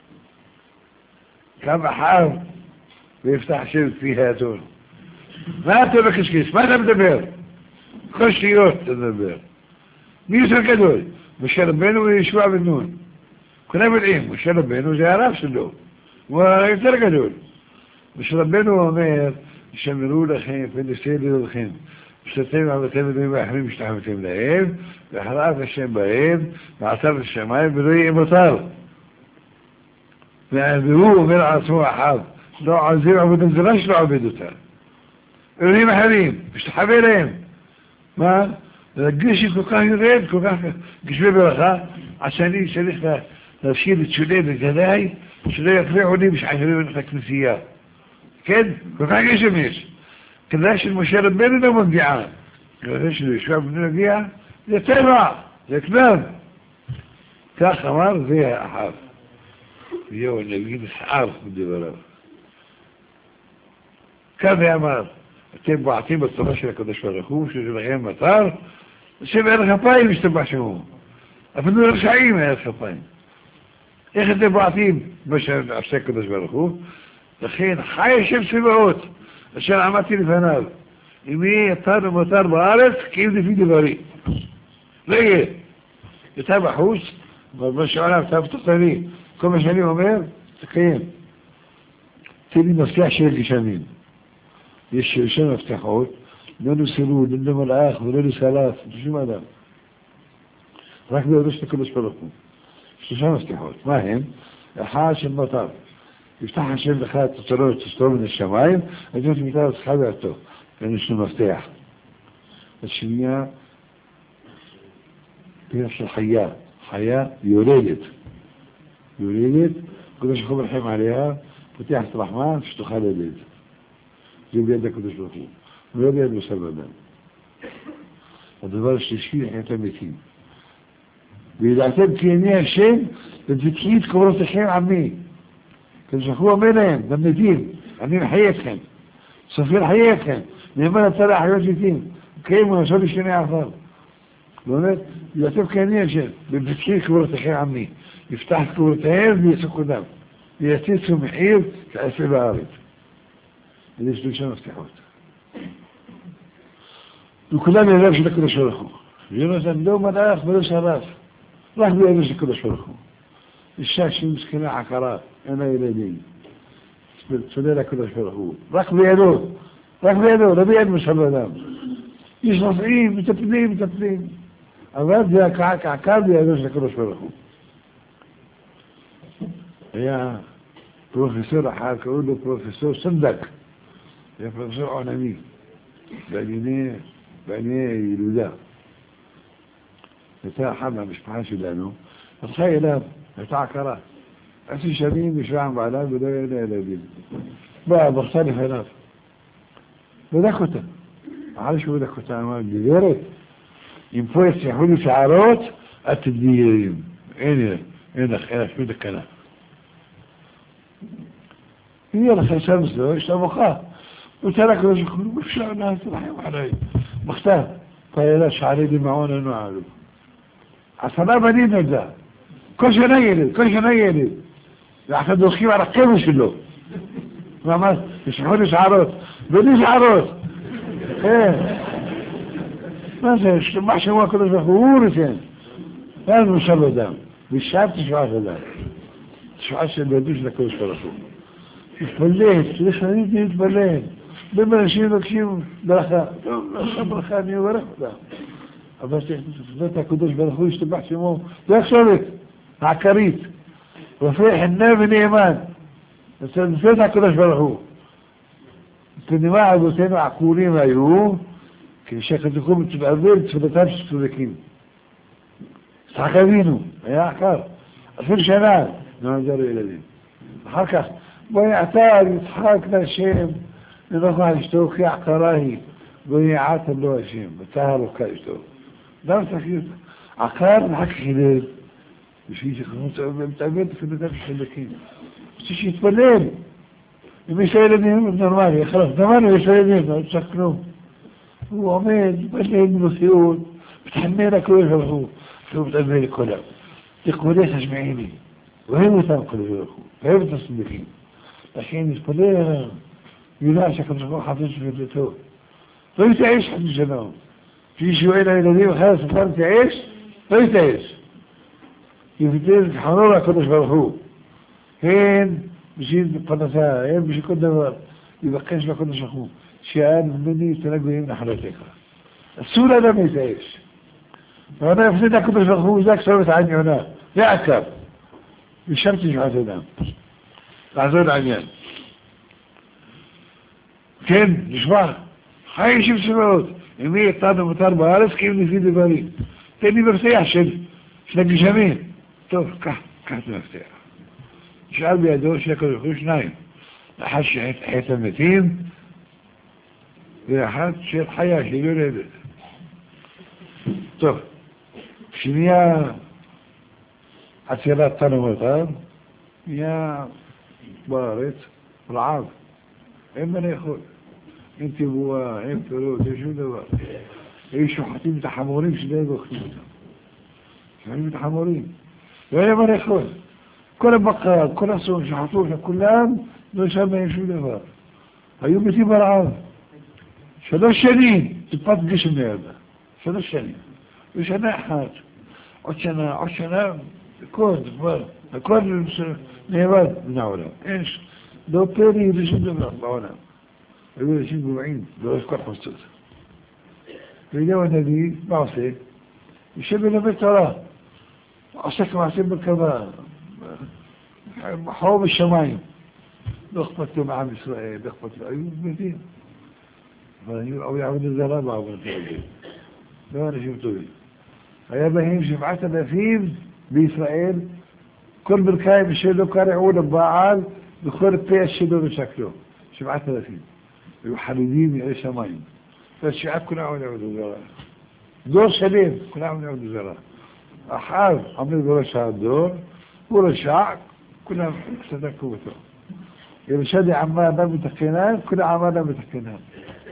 קם אחאב ויפתח שם פי האתון. מה אתה מקשקש? מה אתה מדבר? כל שטויות אתה מדבר. מי יותר גדול? משה רבנו וישוע בן נון. כולם יודעים, משה רבנו זה הרב שלו, הוא יותר גדול. משה רבנו אומר, שמרו לכם ונשתדלו לכם, ושאתם עבדתם ודברים האחרים שתחמתם להם, והחרעת השם בהם, ועצר את השמיים ולא יהיה מותר. והוא אומר על עצמו אחאב, לא עזים עבודם זה לא שלא עבד אותה. אלוהים אחרים, משתחווה להם. מה? הגשם כל כך יורד, כל כך גשמי ברכה, עד שאני צריך להשאיר את שולי בגדיי, שלא יקריעו לי בשחררים את הכנסייה. כן? כל כך גשם יש. כדי של משה רבנו לא מגיעה. כדי של ישוע בן נון מגיעה, זה טבע, זה כנב. כך אמר, זה אחאב. ויהו, נביא נסער בדבריו. כך אמר, אתם בועטים בצורה של הקדוש ברוך הוא, שזה לכם מטר, שבערך אפיים משתבח שמו. אפילו רשעים ערך אפיים. איך אתם בועטים מה שעשה הקדוש ברוך הוא? לכן חי השם צבאות, אשר עמדתי לפניו. אם יהיה יתר ומותר בארץ, כי אם לפי דברי. לא יהיה. אתה בחוץ, אבל מה שעולם, אתה בתוכני. כל מה שאני אומר, תקיים. תן לי מפתח של גשמים. יש שלושה מפתחות, לא לסילוד, לא למלאך ולא לסלף, לשום אדם. רק בידו של הקדוש ברוך הוא. שלושה מפתחות. מה הם? אחד של מטר. יפתח השם לך את תוצרו מן השמיים, ואתם תמיטה אותך בעתו. כאן יש לנו מפתח. השנייה, פרח של חיה. חיה יולדת. יולדת, הקדוש ברוך הוא מרחם עליה, פותח את הרחמן, שתוכל ללד. זה ביד הקדוש ברוך הוא. ולא ביד בשר אדם. הדבר השלישי, חייאת המתים. וידעתם כי אני השם, ותבקחי את קברותיכם עמי. הקדוש ברוך הוא אומר להם, למתים, אני מחיה אתכם. סופר חיה אתכם. נאמר לצלע החיות מתים. קיימו נשאו לשני עפר. באמת, וידעתם כי אני השם, ותבקחי את קברותיכם עמי. יפתח את קברותיהם ויסוקו דם. ויציצו מחיר כעשה בארץ. וזה שלושה מפתחות. וכולם ידעו של הקדוש ברוך הוא. ויונתן לא מלאך ולא שרף. רק בידו של הקדוש ברוך הוא. אישה שהיא מסכנה עקרה, אין לה ילדים. צודק לקדוש ברוך הוא. רק בידו, לא ביד משל אדם. יש רופאים, מטפלים. אבל זה הקעקע בידו של הקדוש ברוך הוא. היה פרופסור אחד, קראו לו פרופסור סנדק. היה פרופסור עולמי, בענייני ילודה. הייתה אחת מהמשפחה שלנו, הלכה אליו, הייתה עקרה. 10 שנים ישבה עם בעלה ולא היה לה ילדים. באה, בכתה לפניו. בדק אותה. אחרי שהוא בדק אותה, אמר, גברת, אם פה יצליחו לי שערות, את תדעי ילדים. אין לך שום תקנה. הנה לך שם זו, יש לה מוחה. وترك رجل يقول مش الناس رحموا علي مختار قال لا شعري دي معونا نعلم عصنا بدينا ذا كل شيء نيلي يحفظ الخيمة ركبوا شلو ما يسمحوني شعروت بدي شعروت ايه ما سمحش هو كله شخور ثاني لازم يشرب دم بالشعب تشعر دم تشعرش البدوش لكل شرفه تفليت ليش هنيدي تفليت بما نشيل كشيم برخاء برخاني ورخ لا بس تثبتها كدوش برخوش تبع شمو لا شرط عكريت وفيح النبي نيمان بس تثبتها كدوش برخو كني ما عبوتين عقولين ايوه كي شكل تكون تبقى بيرد تثبتهاش تذكين سحكابينه يا عكار أفر شنال ننظر إلى ذلك حكا ويعتاد يتحاكنا الشيم لنقع يشتوك يعقراهي ويعات اللوه الشيم بتاهلوا كايشتوك دام تخيط عقار الحكي خلال مش يجي متعبد في النتاج الشلكين مش يتبلين يمشيلني نورمالي خلاص زمان يمشيلني تسكنوه هو عمين بلين بخيول بتحميلك ويفرحوه شو بتقبل كلها تقول ليش تجمعيني وهي تنقل فيكم وهي بتصدقين لكن يقول ليه يناشك الرجوع حافظ في الدكتور طيب تعيش حد الجنوب في شوية إلى ذي وخلاص صار تعيش طيب تعيش يفتير حنورة كلش برخوه هين بشيد قناة هين بشي كل دور يبقيش لكلش أخوه شيئان مني تنقل يمنى حالتك السورة لم يتعيش وانا يفتدى كنت فخوه ذاك سويت عني هنا يأكل بشرط يجعل هنا العزول عنيان كن نشبع هاي شوف سمعود يمية طانا مطار بارس كيف نفيد بارين تاني مفتيح شل شلقي جميل طب كحت مفتيح شعر بيدور شكل يخوش نايم لحش حيث المتين لحد شيء الحياة شيلون هذا طب شنيا عسيرات تنوطان يا بارت رعاب اما ياخذ انت بوا انت لو شو دوا ايش حتيم تحمورين مش ده بختي يعني تحمورين ولا ما ياخذ كل بقى كل سوق شحطوه كلهم دول ما شو دوا هيو بتي برعاب شنو الشديد تبقى تجيش من هذا شنو الشديد مش انا حاج عشان كود نيواد ناولا ايش لو بيري يرجم لنا الله يقول شيء بوعين لو يذكر حصته بيجوا النبي معصي يشبه لما ترى عشان معصي بالكذا حوم الشمايم لخبطوا مع إسرائيل لخبطوا أيوب مدين أو يعمل الزراب أو الزراب لا أنا شفتوا لي هيا بهيم شفعت بفيم بإسرائيل كل بالكاي بشيلو كارعون بباعال بخور بيش شيلو بشكله شفعت بفيم يحردين يعيش مايم فالشعب كنا عون يعود الزراء دور شليم كنا عون يعود الزراء أحاب عمل برشا الدور ورشاع كنا ستكوته يرشد عمانا بتقينان كنا عمانا بتقينان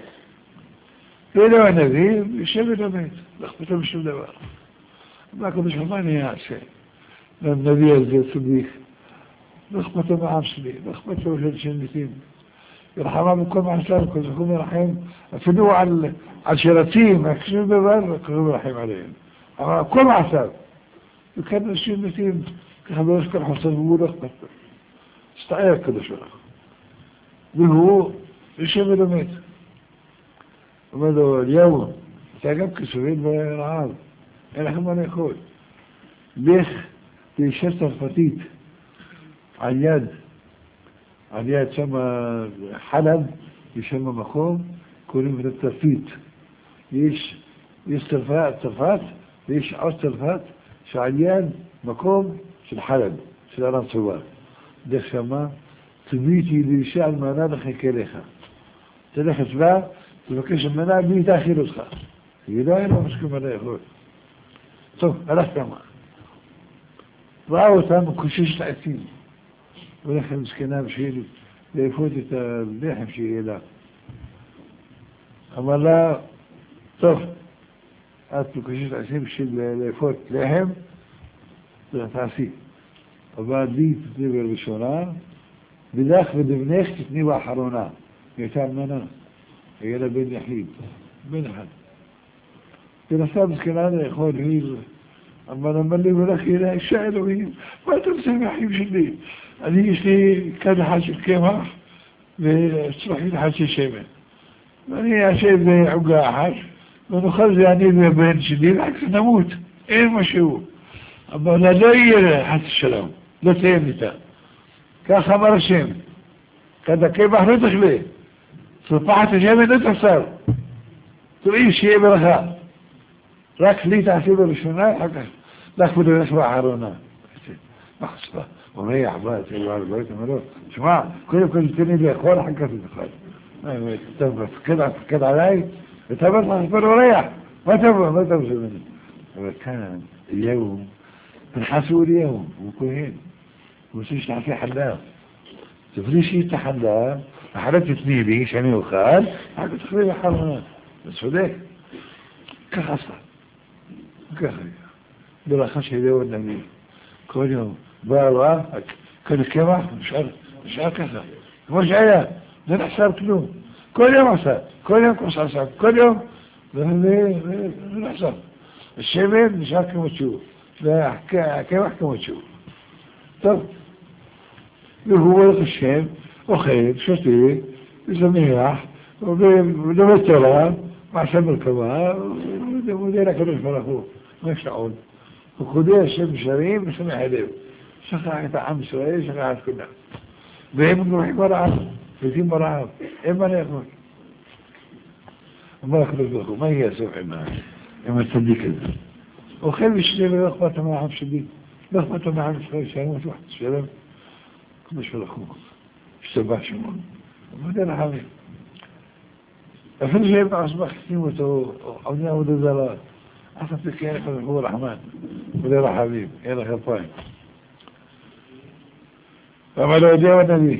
إلى النبي يشبه نبيت لخبته مش دوار ما كنتش هماني يا شيء النبي الصديق لخبته معهم شلي لخبته وجد شنتين يرحمها بكل مع سالكم يكون رحيم فدوا على الشراتين ما كشوا ببر يكون رحيم عليهم أما كل مع سالك وكان الشنتين كانوا يذكر حسن بقول لخبته استعير كده شو وهو يشبه نبيت وماذا اليوم تعجبك سويد بالعرض أنا كمان يقول بيخ تيشرت الفتيت على اليد سما حلب يسمى مخوم كوني من الترفيت ليش ترفات ليش عوز ترفات شعليان مخوم في الحلب في الأرام صوار ده سما تبيتي ليشاء المنابخ كريخة تلخص بقى تبكيش المنابخ بيت آخر وسخة يلاقي ما مش كما لا يقول طب ألاف كما رأوا تام كشيش تأثير ولكن مسكنا بشيء لا يفوت اللحم شيء لا אמר לה, טוב, את מקוששת עושים בשביל לאפות לחם, תעשי. אבל לי תתני בראשונה, ולך ולבנך תתני באחרונה. היא הייתה אלמנה, היה לה בן יחיד, בן אחד. ונסה מסכנה לאכול, אמר לי ולך אליה, אישה אלוהים, מה אתה עושה מהחיים שלי? יש לי כד אחד של קמח וצלוחית אחד של שמן. ואני אעשה בעוגה אחת, ונאכל זה אני והבן שלי, רק נמות, אין משהו. אבל לא יהיה חס שלום, לא תהיה מיתה. כך אמר השם, כד הקמח לא תאכלה, צלוחת השמן לא תאכל. תראי שיהיה ברכה. רק לי תעשי בראשונה, אחר כך לך ולבנך באחרונה. מה חספה? אומר לי, אחבה, תראו על הבית, אמר לו, שמע, קודם כל תתני לי לאכול, אחר כך תאכל. טוב, תפקד עליי, ותאמר לך לספר אורח, מה תבוא, מה תבוא ממני? אבל כאן, אליהו, פנחסו אליהו, הוא כהן, הוא רוצה שתעשי חלה. תפני שהיא תחלה, אחרי תתני לי, שאני אוכל, אחר כך תאכלי באחרונה. זה צודק. כך עשה. ככה. ברכה של אליהו הנביא. כל יום. בא רואה, כל קמח, נשאר ככה. כמו שהיה, זה נחשב כלום. כל יום עשה, כל יום כמו שעשה, כל יום, זה נחשב. השמן נשאר כמו שהוא, והקמח כמו שהוא. טוב. והוא הולך השם, אוכל, שותה, וזמח, ולומד תורה, מעשה מרכבה, ומודה לקדוש ברוך הוא. מה יש לעוד? הוא חודי השם בשרים ושמח הלב. שכח את העם ישראל, שכח את כולם. והם נורחים ברעב, ויתים ברעב, אין מה לאכול. אמר הקדוש ברוך הוא, מה יהיה הסוף עם הצדיק הזה? אוכל ושני ולא אכפת מהעם שלי, לא אכפת מהעם ישראל, שאני מתוח שלם, כמו שלחו, השתבח שמו. מודה לחברים. אפילו שהם מחכים אותו, עובדים עבודה זרה, אף פי כן הוא רחמן, מודה לחברים, אין לך פעם. אבל לא יודע הנביא.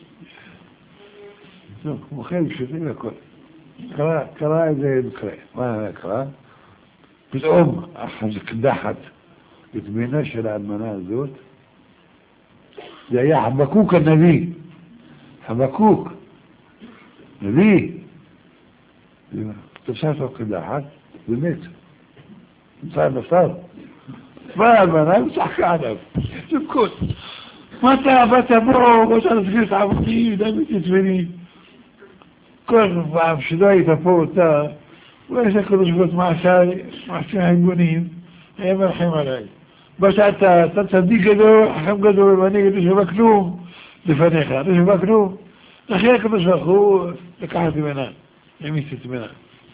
טוב, מוכן פשוטים הכל. קרא איזה מקרה. מה קרה? פתאום קדחת את בינה של האלמנה הזאת. זה היה חבקוק הנביא. חבקוק. נביא. תפסה אותו קדחת ומת. נפטר. באה האלמנה וצחקה עליו. תבכות. מה אתה באת בו, ואתה נסגיר את עבודי, דמי תתבני. כל פעם שלא היית פה אותה, הוא יש הקדוש ברוך הוא מעשה העגונים, היה מרחם עליי. אתה צדיק גדול, חכם גדול, ואני גדול שווה כלום לפניך, לא שווה כלום. לכן הקדוש ברוך הוא לקח את ממנה, העמיס את ממנה.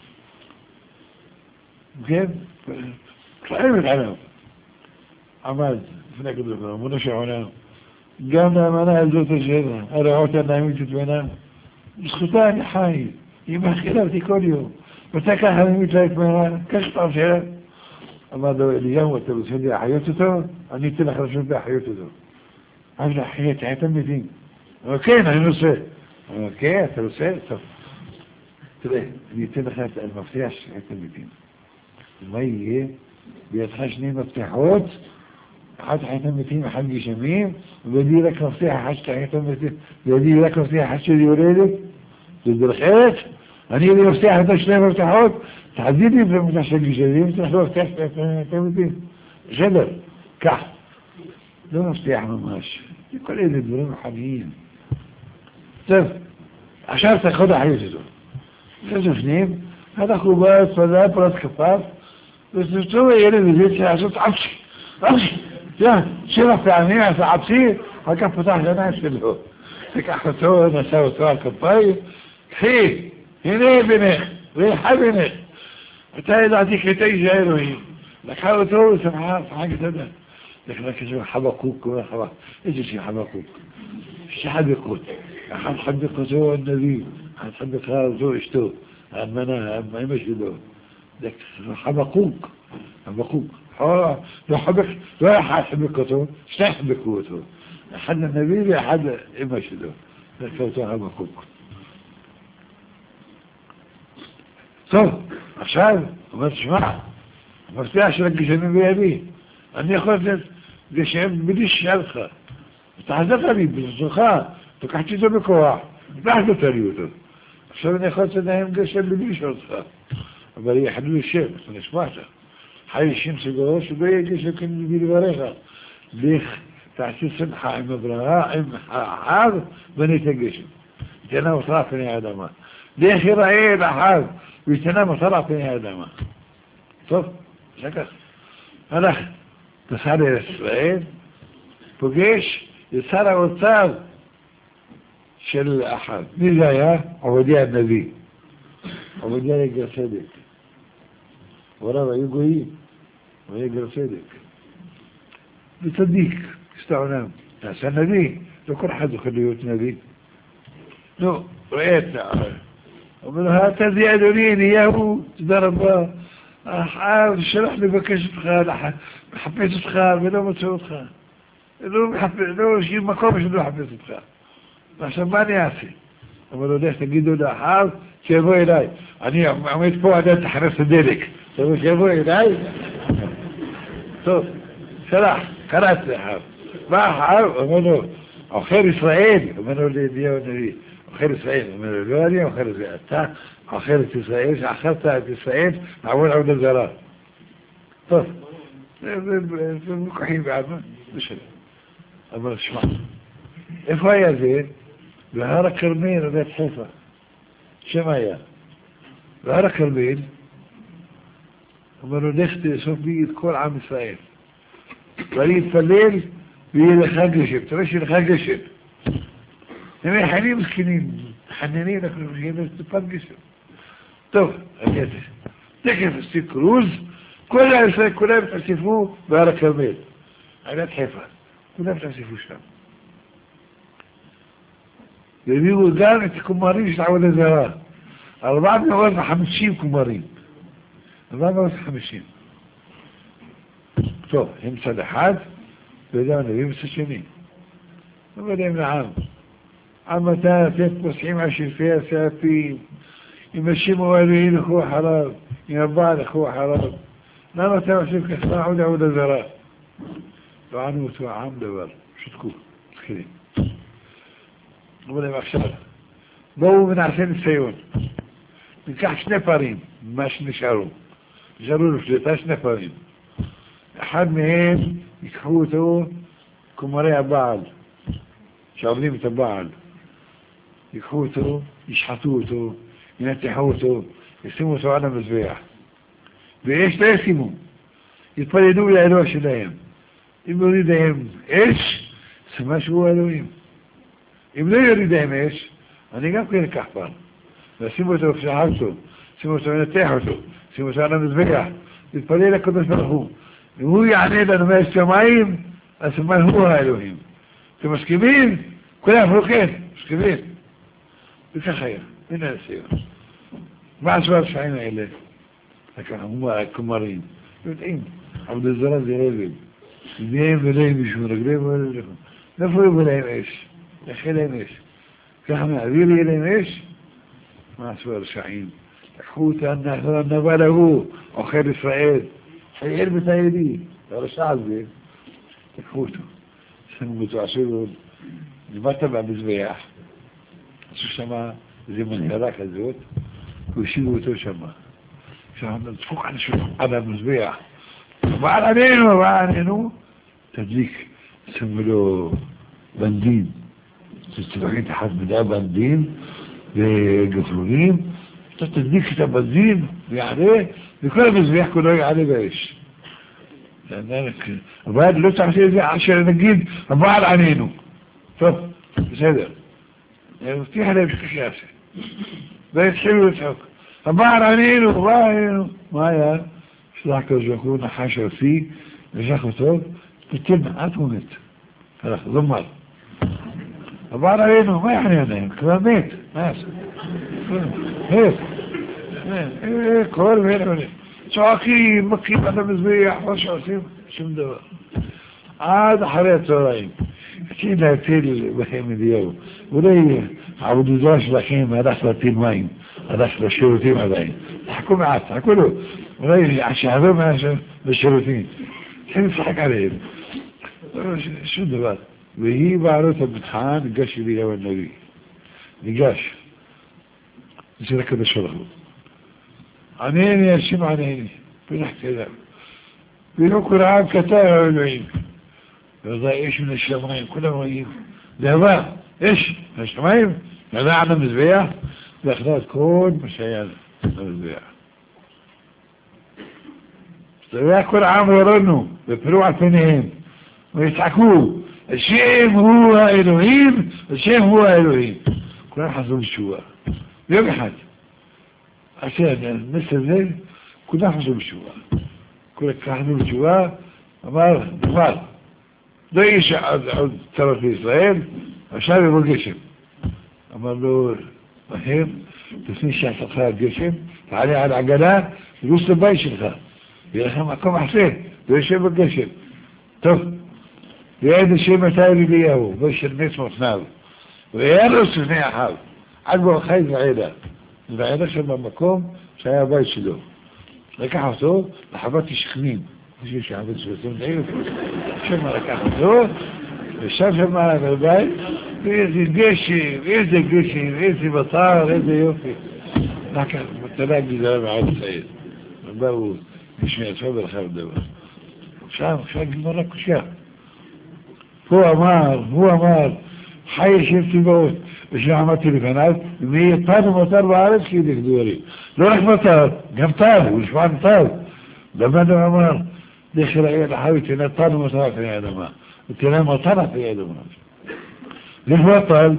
כן? חייבת עליו. עמד לפני הקדוש ברוך הוא, מונה שעונה. גם לאמנה הזאת השאלה, הרעות הנעמית את מנה, בזכותה אני חי, היא מאכילה אותי כל יום, ואתה ככה נעמית לה את מנה, כך פעם שאלה. אמר לו, אליהו, אתה רוצה להחיות אותו? אני אתן לך רשות להחיות אותו. אז להחיות, הייתם מתים. אמר, כן, אני נושא. אמר, כן, אתה נושא? טוב. תראה, אני אתן לך את המפתח שהייתם מתים. מה יהיה? בידך שני מפתחות, אחד חייתם מתים, אחד גשמים, ובידי רק מפתח אחד שחייתם מתים, ובידי רק מפתח אחד שלי יורדת, זה דרכת, אני לי מפתח את שני מפתחות, תחזיד לי במפתח של גשמים, תחזור מפתח שאתם מתים. בסדר, כך. לא מפתח ממש, זה כל איזה דברים חמיים. טוב, עכשיו תחוד החיות הזו. זה בפנים, אנחנו בא, תפדה, פרט כפף, ותרצו ילד וזה לעשות עבשי, עבשי. שבע פעמים עשה עבשי, אחר כך פתח לעיניים שלו. לקח אותו, נשא אותו על כפיים, קחי, הנה בנך, ריחה בנך. אתה ידעתי כתה איזה אלוהים. לקחה אותו ושמחה, שמחה כתדה. לקחה כשם חבקוק, איזה שחבקוק. שחבקות. אחד חבק אותו הנביא, אחד חבקה אותו אשתו, האמנה, האמא שלו. חבקוק, חבקוק. לא אחד חבק אותו, שני חבקו אותו. אחד הנביא ואחד אמא שלו. לקחה אותו חבקוק. טוב, עכשיו, אומר, תשמע, המפתח של הגשמים בידי, אני יכול לתת גשם בלי שלך, תחזק לי, ברצונך, תקחתי אותו בכוח, תחזק לי אותו. עכשיו אני יכול לתת להם גשם בלי שלך, אבל יחדו לשם, אתה נשמעת. חי שם סגרו, שלא יהיה גשם כנביא לבריך. לך, תעשי שמחה עם הברכה, עם החג, ונית הגשם. תנה מטרה פני האדמה. לך יראה לחג, ויתנה מטרה פני האדמה. טוב, זה כך. הלך, נסע לישראל, פוגש לשר האוצר של החג. מי זה היה? עובדיה הנביא. עובדיה יגר צדק. ורב היו גויים, ויגר צדק. וצדיק, הסתעונם. נעשה נביא, לא כל אחד יכול להיות נביא. נו, ראה את זה. אומר לו, אתה זה אדוני, אליהו, תודה רבה. החג שלח לבקש אותך, לחפש אותך ולא מצא אותך. לא יש מקום שלא לחפש אותך. ועכשיו מה אני אעשה? אומר לו, לך תגידו לאחר, שיבוא אליי. אני עומד פה עדיין תחרס הדלק. שיבוא אליי? טוב, שלח, קראת לאחר. מה אחר? אומר לו, עוכר ישראל. אומר לו לאליהו הנביא. עוכר ישראל. אומר לו, לא אני עוכר ישראל. אתה עוכר את ישראל, שעכרת את ישראל, לעבוד עבודה זרה. טוב, זה מוכחים בעלמה, בשביל. אבל שמע, איפה היה זה? בהר הכרמל, בבית חיפה. שם היה. בהר הכרמל, אומר לו, לך תאסוף בי את כל עם ישראל. ואני אתפלל, ויהיה לך גשם. תראה שלך גשם. הם יחנים מסכנים, חננים, אנחנו מגיעים לסופת גשם. טוב, אני אעשה. תכף עשי קרוז, כל הישראל, כולם תאספו בהר הכרמל. עינת חיפה. כולם תאספו שם. והביאו גם את הכומרים של עבודה זרה. 450 כומרים. 450. טוב, הם צד אחד, וגם נביאים צד שני. ובהם לעם. עם אתה, אתם פוסעים על שלפי הסעפים, עם השימו אלוהים לכו אחריו, עם הבעל לכו אחריו. למה אתה עושים ככה עוד עבודה זרה? לא ענו אותו העם דבר, שתקו, תחילים. אמרו להם עכשיו, בואו ונעשה ניסיון. ניקח שני פרים, מה שנשארו. נשארו לפלטה שני פרים. אחד מהם ייקחו אותו כומרי הבעל, שעובדים את הבעל. ייקחו אותו, ישחטו אותו, ינתחו אותו, ישימו אותו על המזבח. ואש לא ישימו, יתפללו לאלוה שלהם. אם יוריד להם אש, זה משהו אלוהים. אם לא יוריד להם אש, אני גם כן אקח פעם. וישימו אותו כשאהב אותו, שימו אותו ונתח אותו, שימו אותו על המזבח, יתפלל לקדוש ברוך הוא. אם הוא יענה לנו מהשמיים, אז מה הוא האלוהים? אתם מסכימים? כולם אמרו כן, מסכימים. וכך היה, הנה הסיום. מה עשו השעים האלה? הכומרים. יודעים, עבודה זרה זה רבים. ידיהם ולהם משום רגליהם ולהם. איפה יבוא להם אש? איך יהיה להם אש? ככה מעביר יהיה להם אש? מה עשו השעים? לקחו אותה הנבא להוא, עוכר ישראל. חייל בתיידי, הרשע הזה. לקחו אותו. שמו אותו, עשו לו, נבטה במזבח. עשו שמה איזה מנהרה כזאת, והושיבו אותו שמה. עכשיו, דפוק על המזבח. ועל עלינו, תדליק, שמו לו בנדין. תצטרכית אחת מדי בנדין וגפרונים, אתה תדליק את הבנדין ויעלה, וכל המזבח כולו יעלה באש. אבל לא תעשי את זה עד שנגיד, הבעל עלינו. טוב, בסדר. אני מבטיח להם שכך יעשה. והתחילו לצחוק. הבעל עלינו, מה היה? שלח כזה הוא נחש ארצי, נשך אותו, תתן מעט הוא מת. הלך, זומר. הבעל עלינו, מה יחני עליהם? כבר מת. מה יעשה? מת. כל ואין עליהם. צועקים, מכים עד המזבח, מה שעושים? שום דבר. עד אחרי הצהריים. התחיל להטיל בהם אליהו. אולי עבודתו שלכם, הלך להטיל מים, הלך לשירותים עדיין. תחכו מעט, תחכו לו. אולי שעבר לשירותים. צריכים לשחק עליהם. שום דבר. והיא בעלות המתחן, ניגש אליהו הנביא. ניגש. זה לקדוש ברוך הוא. ענני השם ענני. פתחתי אליו. ולא קורעם כתב האלוהים. וזה אש מן השמיים, כולם רואים. להבה, אש מן השמיים, נדע על המזבח, ואחדה את כל מה שהיה למזבח. והיה כל העם ירנו, ופרו על פניהם, ויצעקו, השם הוא האלוהים, השם הוא האלוהים. כולם חזרו בתשובה. ביום אחד. עשה הנס הזה, כולם חזרו בתשובה. כולם חזרו בתשובה, אמר, נגמר. לא יש עוד צרות בישראל, עכשיו יבוא גשם. אמר לו, מהר, לפני שעשתך הגשם, תעלה על עגלה, תרוץ לבית שלך. יהיה לך מקום אחר, ויושב בגשם. טוב, ויעד השם מתי אליהו, וישרנס מותניו, וירוס לפני אחיו, עד בו חי ועדה. ועדה שם במקום שהיה הבית שלו. לקח אותו לחוות שכנים. בשביל שעבד שבצום דעיר, שם לקח אותו, ושב שם בבית, ואיזה גשם, איזה בשר, איזה יופי. לקח, מתנה גזרה מעד צעיר. ובאו, נשמע עצמו ברחב דבר. שם גמרה קושה. הוא אמר, חי ישב טבעות, ושעמדתי לפניו, ומי יתנו מותר בארץ כי ידקדו ערים. לא רק מותר, גם טל, הוא נשמע טל. למדו אמר, דרך רעי לחוי, תנה טל ומטר פני האדמה. ותנה מטר פני האדמה. לכבוד טל?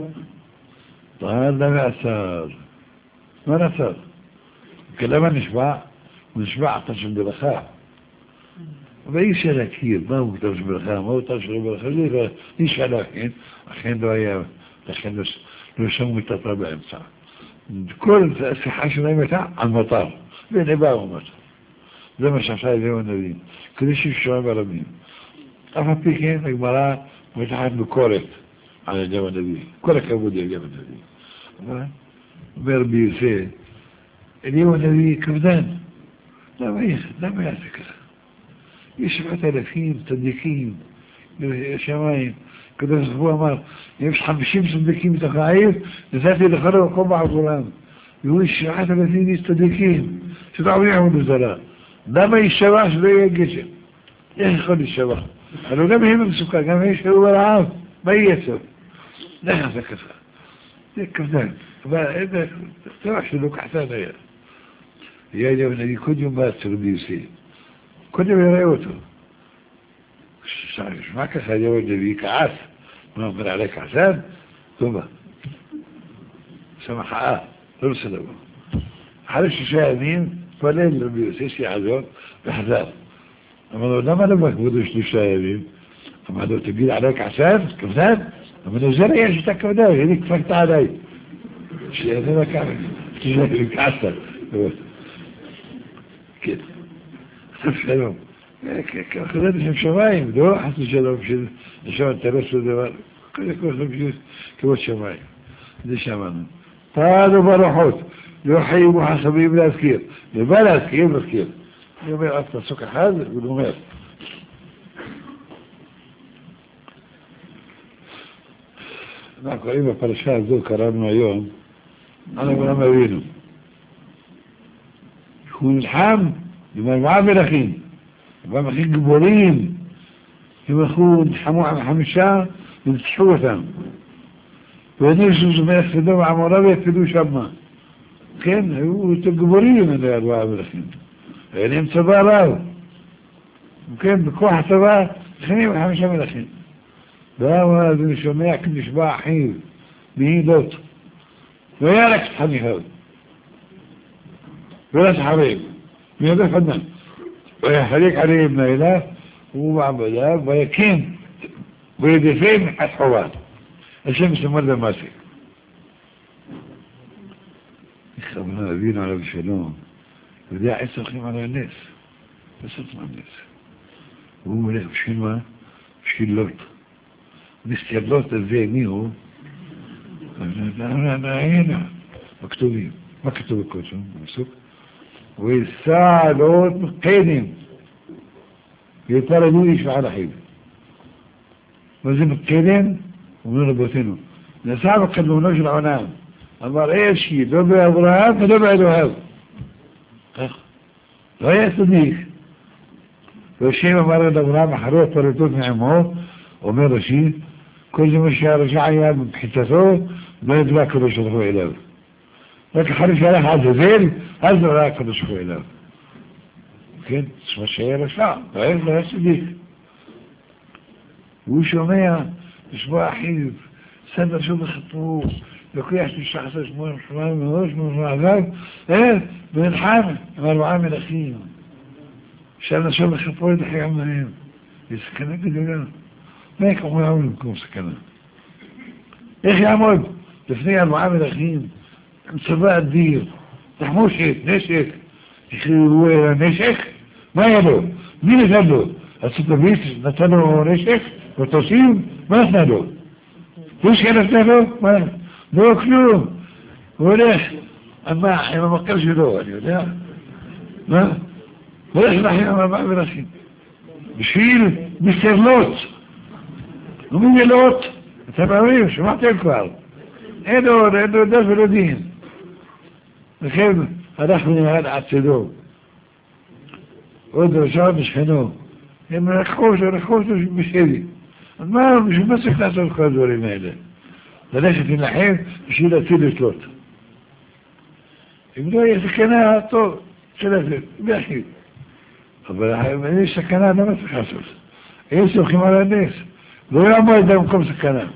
טל למה עשר. מה נעשר? כלמה נשבע? הוא נשבע עתה של ברכה. אבל אי אפשר להכיר מה הוא כתב של ברכה, מה הוא כתב של ברכה. אי אפשר להכין, אכן לא היה, לכן לא שמו מתתה באמצע. כל השיחה שלהם הייתה על מטר. והנה באו מטר. זה מה שעשה אליהו הנביא, כדי שישמע ברבים. אף על פי כן, הגמרא מתחת ביקורת על אליהו הנביא. כל הכבוד לאליהו הנביא. אומר ביוסף, אליהו הנביא כבדן. למה יעשה ככה? יש 7,000 צדיקים בשמיים. הקדוש ברוך הוא אמר, יש 50 צדיקים בתוך העיר, נתתי לכל מקום בעבורם. והוא יש 7,000 צדיקים, שתעברו יעמדו זרה. למה יישבע שלא יהיה גשם? איך יכול להישבע? אבל גם הם מסוכן, גם הם ישבו ברעב. מה יהיה סוף? לך זה ככה. זה כבדן. אבל איזה צבח שלא כחתן היה. היה אליהו הנביא כל יום בעצר ביוסי. כל יום יראה אותו. שמע ככה אליהו הנביא כעס. מה אומר עלי כעסן? לא בא. שם חעה. לא בסדר בו. אחרי 6 ימים פלל רבי יוסי שיעזור וחזר. אמר לו, למה לא בכבודו 3 ימים? אמר לו, תגיד עלי כעסן? כבדן? אמר לו, זה ראייה שאתה כבדן, הנה כפקת עליי. שיעזר לקחת. כעסן. כן. חסר שלום. כחזר לשם שמיים, לא חסר שלום של לשם אינטרס לדבר. כזה כל חושב כבוד שמיים. זה שמענו. פעלו ברוחות. לא חיים וחסבים להזכיר. לבא להזכיר, להזכיר. אני אומר, עד פסוק אחד, הוא אומר. אנחנו קוראים בפרשה הזו, קראנו היום, על אברהם אבינו. הוא נלחם עם 4 מלכים. 4 מלכים גיבורים. הם הלכו, נלחמו על 5 וניצחו אותם. וניסו זה מלך סדום ועמורה ויפקדו שמה. כן, היו יותר גיבורים אלה 4 מלכים. היה להם צבא רב. כן, בכוח הצבא, נכנים 5 מלכים. ואמר, אז אני שומע כנשבע אחיו, מי לוט. והיה רק חניכיו. ולא תחריב. מידי פנן. ויחליק עליהם לילה, ומעבדיו, ויקים, וידפים עד חובה. השם שמר למעשה. איך אברהם אבינו עליו שלום, יודע איך הולכים על הנס. לעשות מה נס. והוא מלך בשביל מה? בשביל לוט. נסתיר לוט הזה מי הוא? هنا مكتوبين مكتوب الكتب مسك والساعة قينهم يتردوا إيش على حين لازم القينين ونربطينه نسابة قدوا نجل عنام أمر إيش شيء دبع أبراهام فدبع دهاب لا يستديك والشيء ما مرد أبراهام حروف فرطوك نعمه ومن رشيد كل مشي رجع يام بحتته ما يدرك كل شيء هو إله لكن حرش عليه هذا زين هذا لا كل شيء هو إله كنت مشي رجع غير لا يستديك وشو مية مش واحد سنة شو بخطوه لو يحكي الشخص اسمه مش معذاب ايه بنتحامل امال عامل اخيه عشان شو بخطوه ده هيعمل ايه يسكنه كده ما يكون يعمل لكم سكنه يا اخي عمود تفنيه المعامل اخيه سباق الدير تحموش هيك ليش هيك يخي هو ليش هيك ما يدو مين يسأله السطبيس نتنو ليش هيك والتوصيل ما يسأله ليش كده يسأله ما لو كلو وليش أما ما بقرش له لا ما وليش نحن ما بعمل أخي بشيل مستر لوت ومين لوت تبعويه شو ما تذكر ايه دور ده في الدين بخير راح من هذا عتدوه ودر شاب شحنوه يما رخوش بشيلي ما مش مسك ناس الخوز ولا ماله ليش في الحين يشيل تيلي لوت يبدو يسكنها طول ثلاثة بيحكي طب ليش سكنها ما تخصص ايش خمال الناس لو يعمل يدامكم سكنها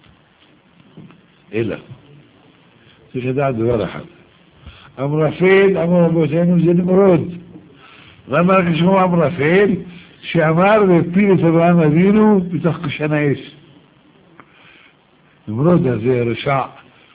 إلا تشداد ولا حد أمر فيل أمر بوتين وزين مرود لما ركش هو أمر فيل شعمار بيبيل تبع مدينه بتخش أنايش مرود زي رشع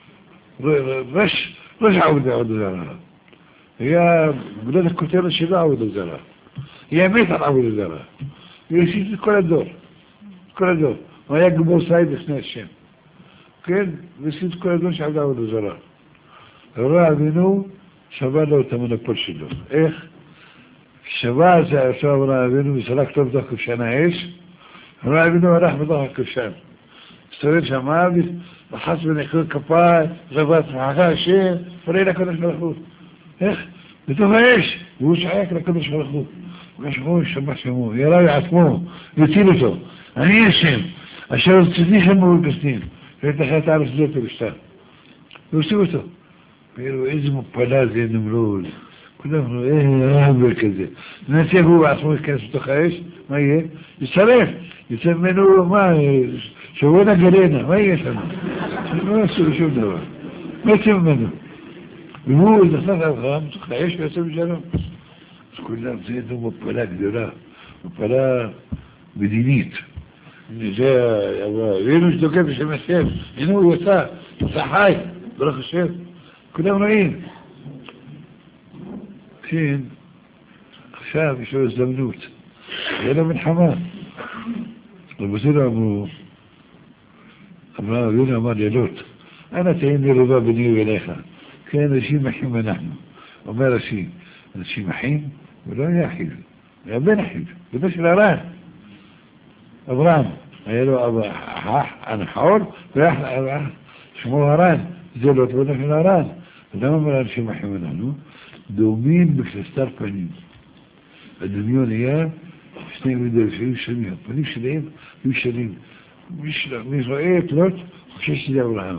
رش عود زرها هي بلاد الكتير الشداء عود زرها هي ميتة عود زرها يشيل كل الدور ما يقبل سايد اثناء الشام كان بسيط كل دون شعب داود وزراء الرأى بينه شباب لو تمنى كل شيء له ايه الشباب شباب رأى بينه يسلاك تبدأ كفشان عيش الرأى بينه راح بضاها كفشان استويت شمابي وحسب ان يكون كفاية غبات معها شيء فرينا كناش نرخوه ايه بتوها ايش يوش عيك لكناش نرخوه ويشموه الشباب شموه يراوي عسموه يتيلته هني الشيء عشان تسديش همه بالقسطين فانت تعرف زيت الاشتاق وسوته بيقولوا اسمه بلازي نمرود كلهم ايه يا هم كذا الناس هو عصمه كان متخيش ما هي يسمونه ما شوينا قلينا ما يسمى ما شو ده ما يسمونه هو اذا صار الغام متخيش يسمى جنب كلهم زيتهم بلاك دولار بلا بدينيت جاء وينوش دو كيف شمس الشيف ينو يسا صحاي برخ الشيف كلهم رأيين فين خشاب شو الزمنوت هنا من حمام البسيطة أبو يونا مال يلوت أنا تهيني رضا بني وإليخا كان شيء محيم نحن وما رشيد شيء محيم ولا يحيد يا بين حيد بدش الأران أبرام قالوا أبو أنا حور راح شمو هران زلوا تقولنا في الهران لما مران شيء محيم نحن دومين بكتستار قنين الدنيون اياه شنين بدأ فيه وشنين فليش لين وشنين مش رأيت لوت وشيش دي أبراهام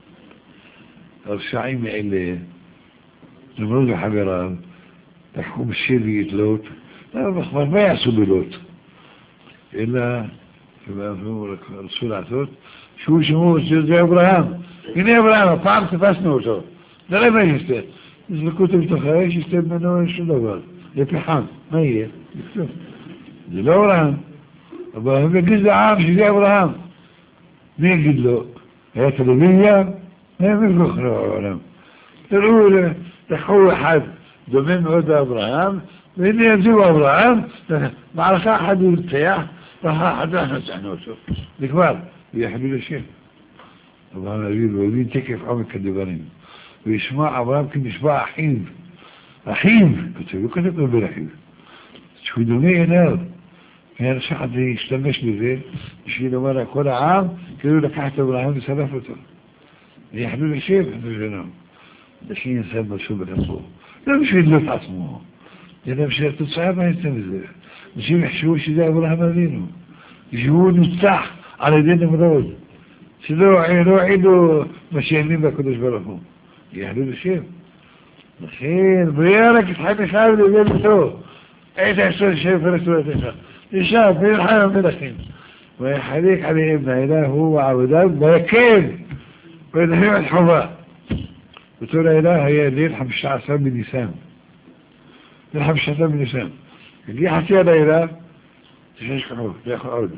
الشعيم اللي نمرض حبيران تحكم الشيء لوت لا بخبر ما يحسب لوت إلا الرسول عثوت شو زي أبراهام هنا أبراهام طعم تفاسنه لا ما يستيق إذا كنت بتخيش يستيق منه شو دبال يتحام ما هي دي أبراهام أبراهام يقول عام شو زي أبراهام مين قد له هي تلمية هي من أخرى أبراهام الأولى تحوي حد دومين عود أبراهام وإن ينزل أبراهام معركة أحد التياح راح أحد أحنا سعنوته الكبار يحمل الشيء אברהם אבינו, והבין תקף עומק הדברים. וישמע אברהם כנשבע אחיו. אחיו! כתוב, לא כתוב בין אחיו. שהוא דומה עיניו. היה שחד להשתמש בזה, בשביל לומר לכל העם, כאילו לקח את אברהם ושרף אותו. ויחלו לשב, בשביל ינסה משהו בלפו. לא בשביל לא תעצמו. אלא בשביל התוצאה מה יצא מזה. אנשים יחשבו שזה אברהם אבינו. שהוא נוצח על ידי נמרוד. שלא עידו מה שיאמין בקדוש ברוך הוא. יחלו לשב. לכן, וירק את חמישה ולבן ביתו. עת עשו לשב ורסולתך. ישב וילחם המלכים. ויחליק עליהם האלה הוא ועבודיו ויקל. וידחים את חובה. בתור האלה היה ליל 15 בניסן. ליל 15 בניסן. הגיע חצי על האלה, תשש כחוב, זה יכול עוד.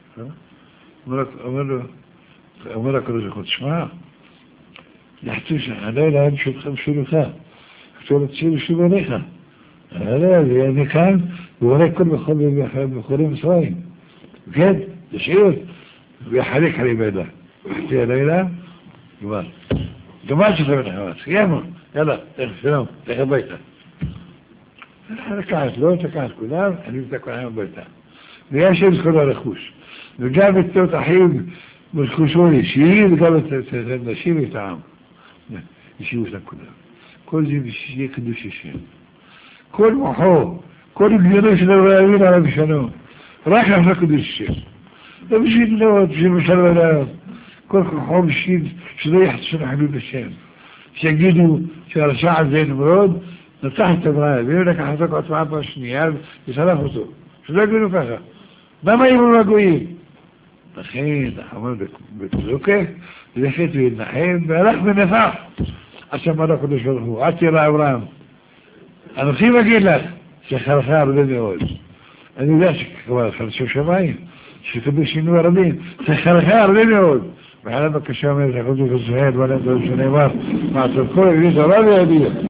אומר לקדוש ברוך הוא, תשמע, יחצו שהלילה הם שולך. כתוב לציר ושוב עליך. הלילה זה יהיה כאן, והולך כל בחורים מצרים. כן, תשאיר, ויחליק עליהם האלה. וחצי הלילה, כבר. גמר שתביא את החמאס, סיימנו, יאללה, שלום, תלך הביתה. לקחת, לא תקחת כולם, אני מתקח להם הביתה. וישב את כל הרכוש. וגם את תות אחיו ברכושו אישי, וגם את נשים ואת העם. ישיבו אותם כולם. כל זה שיהיה קדוש השם. כל מוחו, כל גדולו של אברהם עליו בשלום. רק לעשות קדוש השם. לא בשביל לא, בשביל משלם עליו. כל כוחו בשביל שלא יחצו לחילול השם. שיגידו שהרשע הזה נמרוד, נצח את אברהם, ואם לקח אותו כעצמאה פה השנייה, ושלח אותו. שלא יגידו ככה. למה יראו לגויים? לכן, אמר בתלוקה, לכת וילנחם, והלך ונפח. עד שאמר הקדוש ברוך הוא, עד תראה אברהם. אנוכי מגיד לך, שחלך הרבה מאוד. אני יודע שכבר חלשו שמיים, שכתבו שינוי הרבים, שחלך הרבה מאוד. ועלה בקשה אומרת, הקדוש ברוך הוא זוהר, ועלה דברים שנאמר, מעצב כל הגדיל תורה וידיע.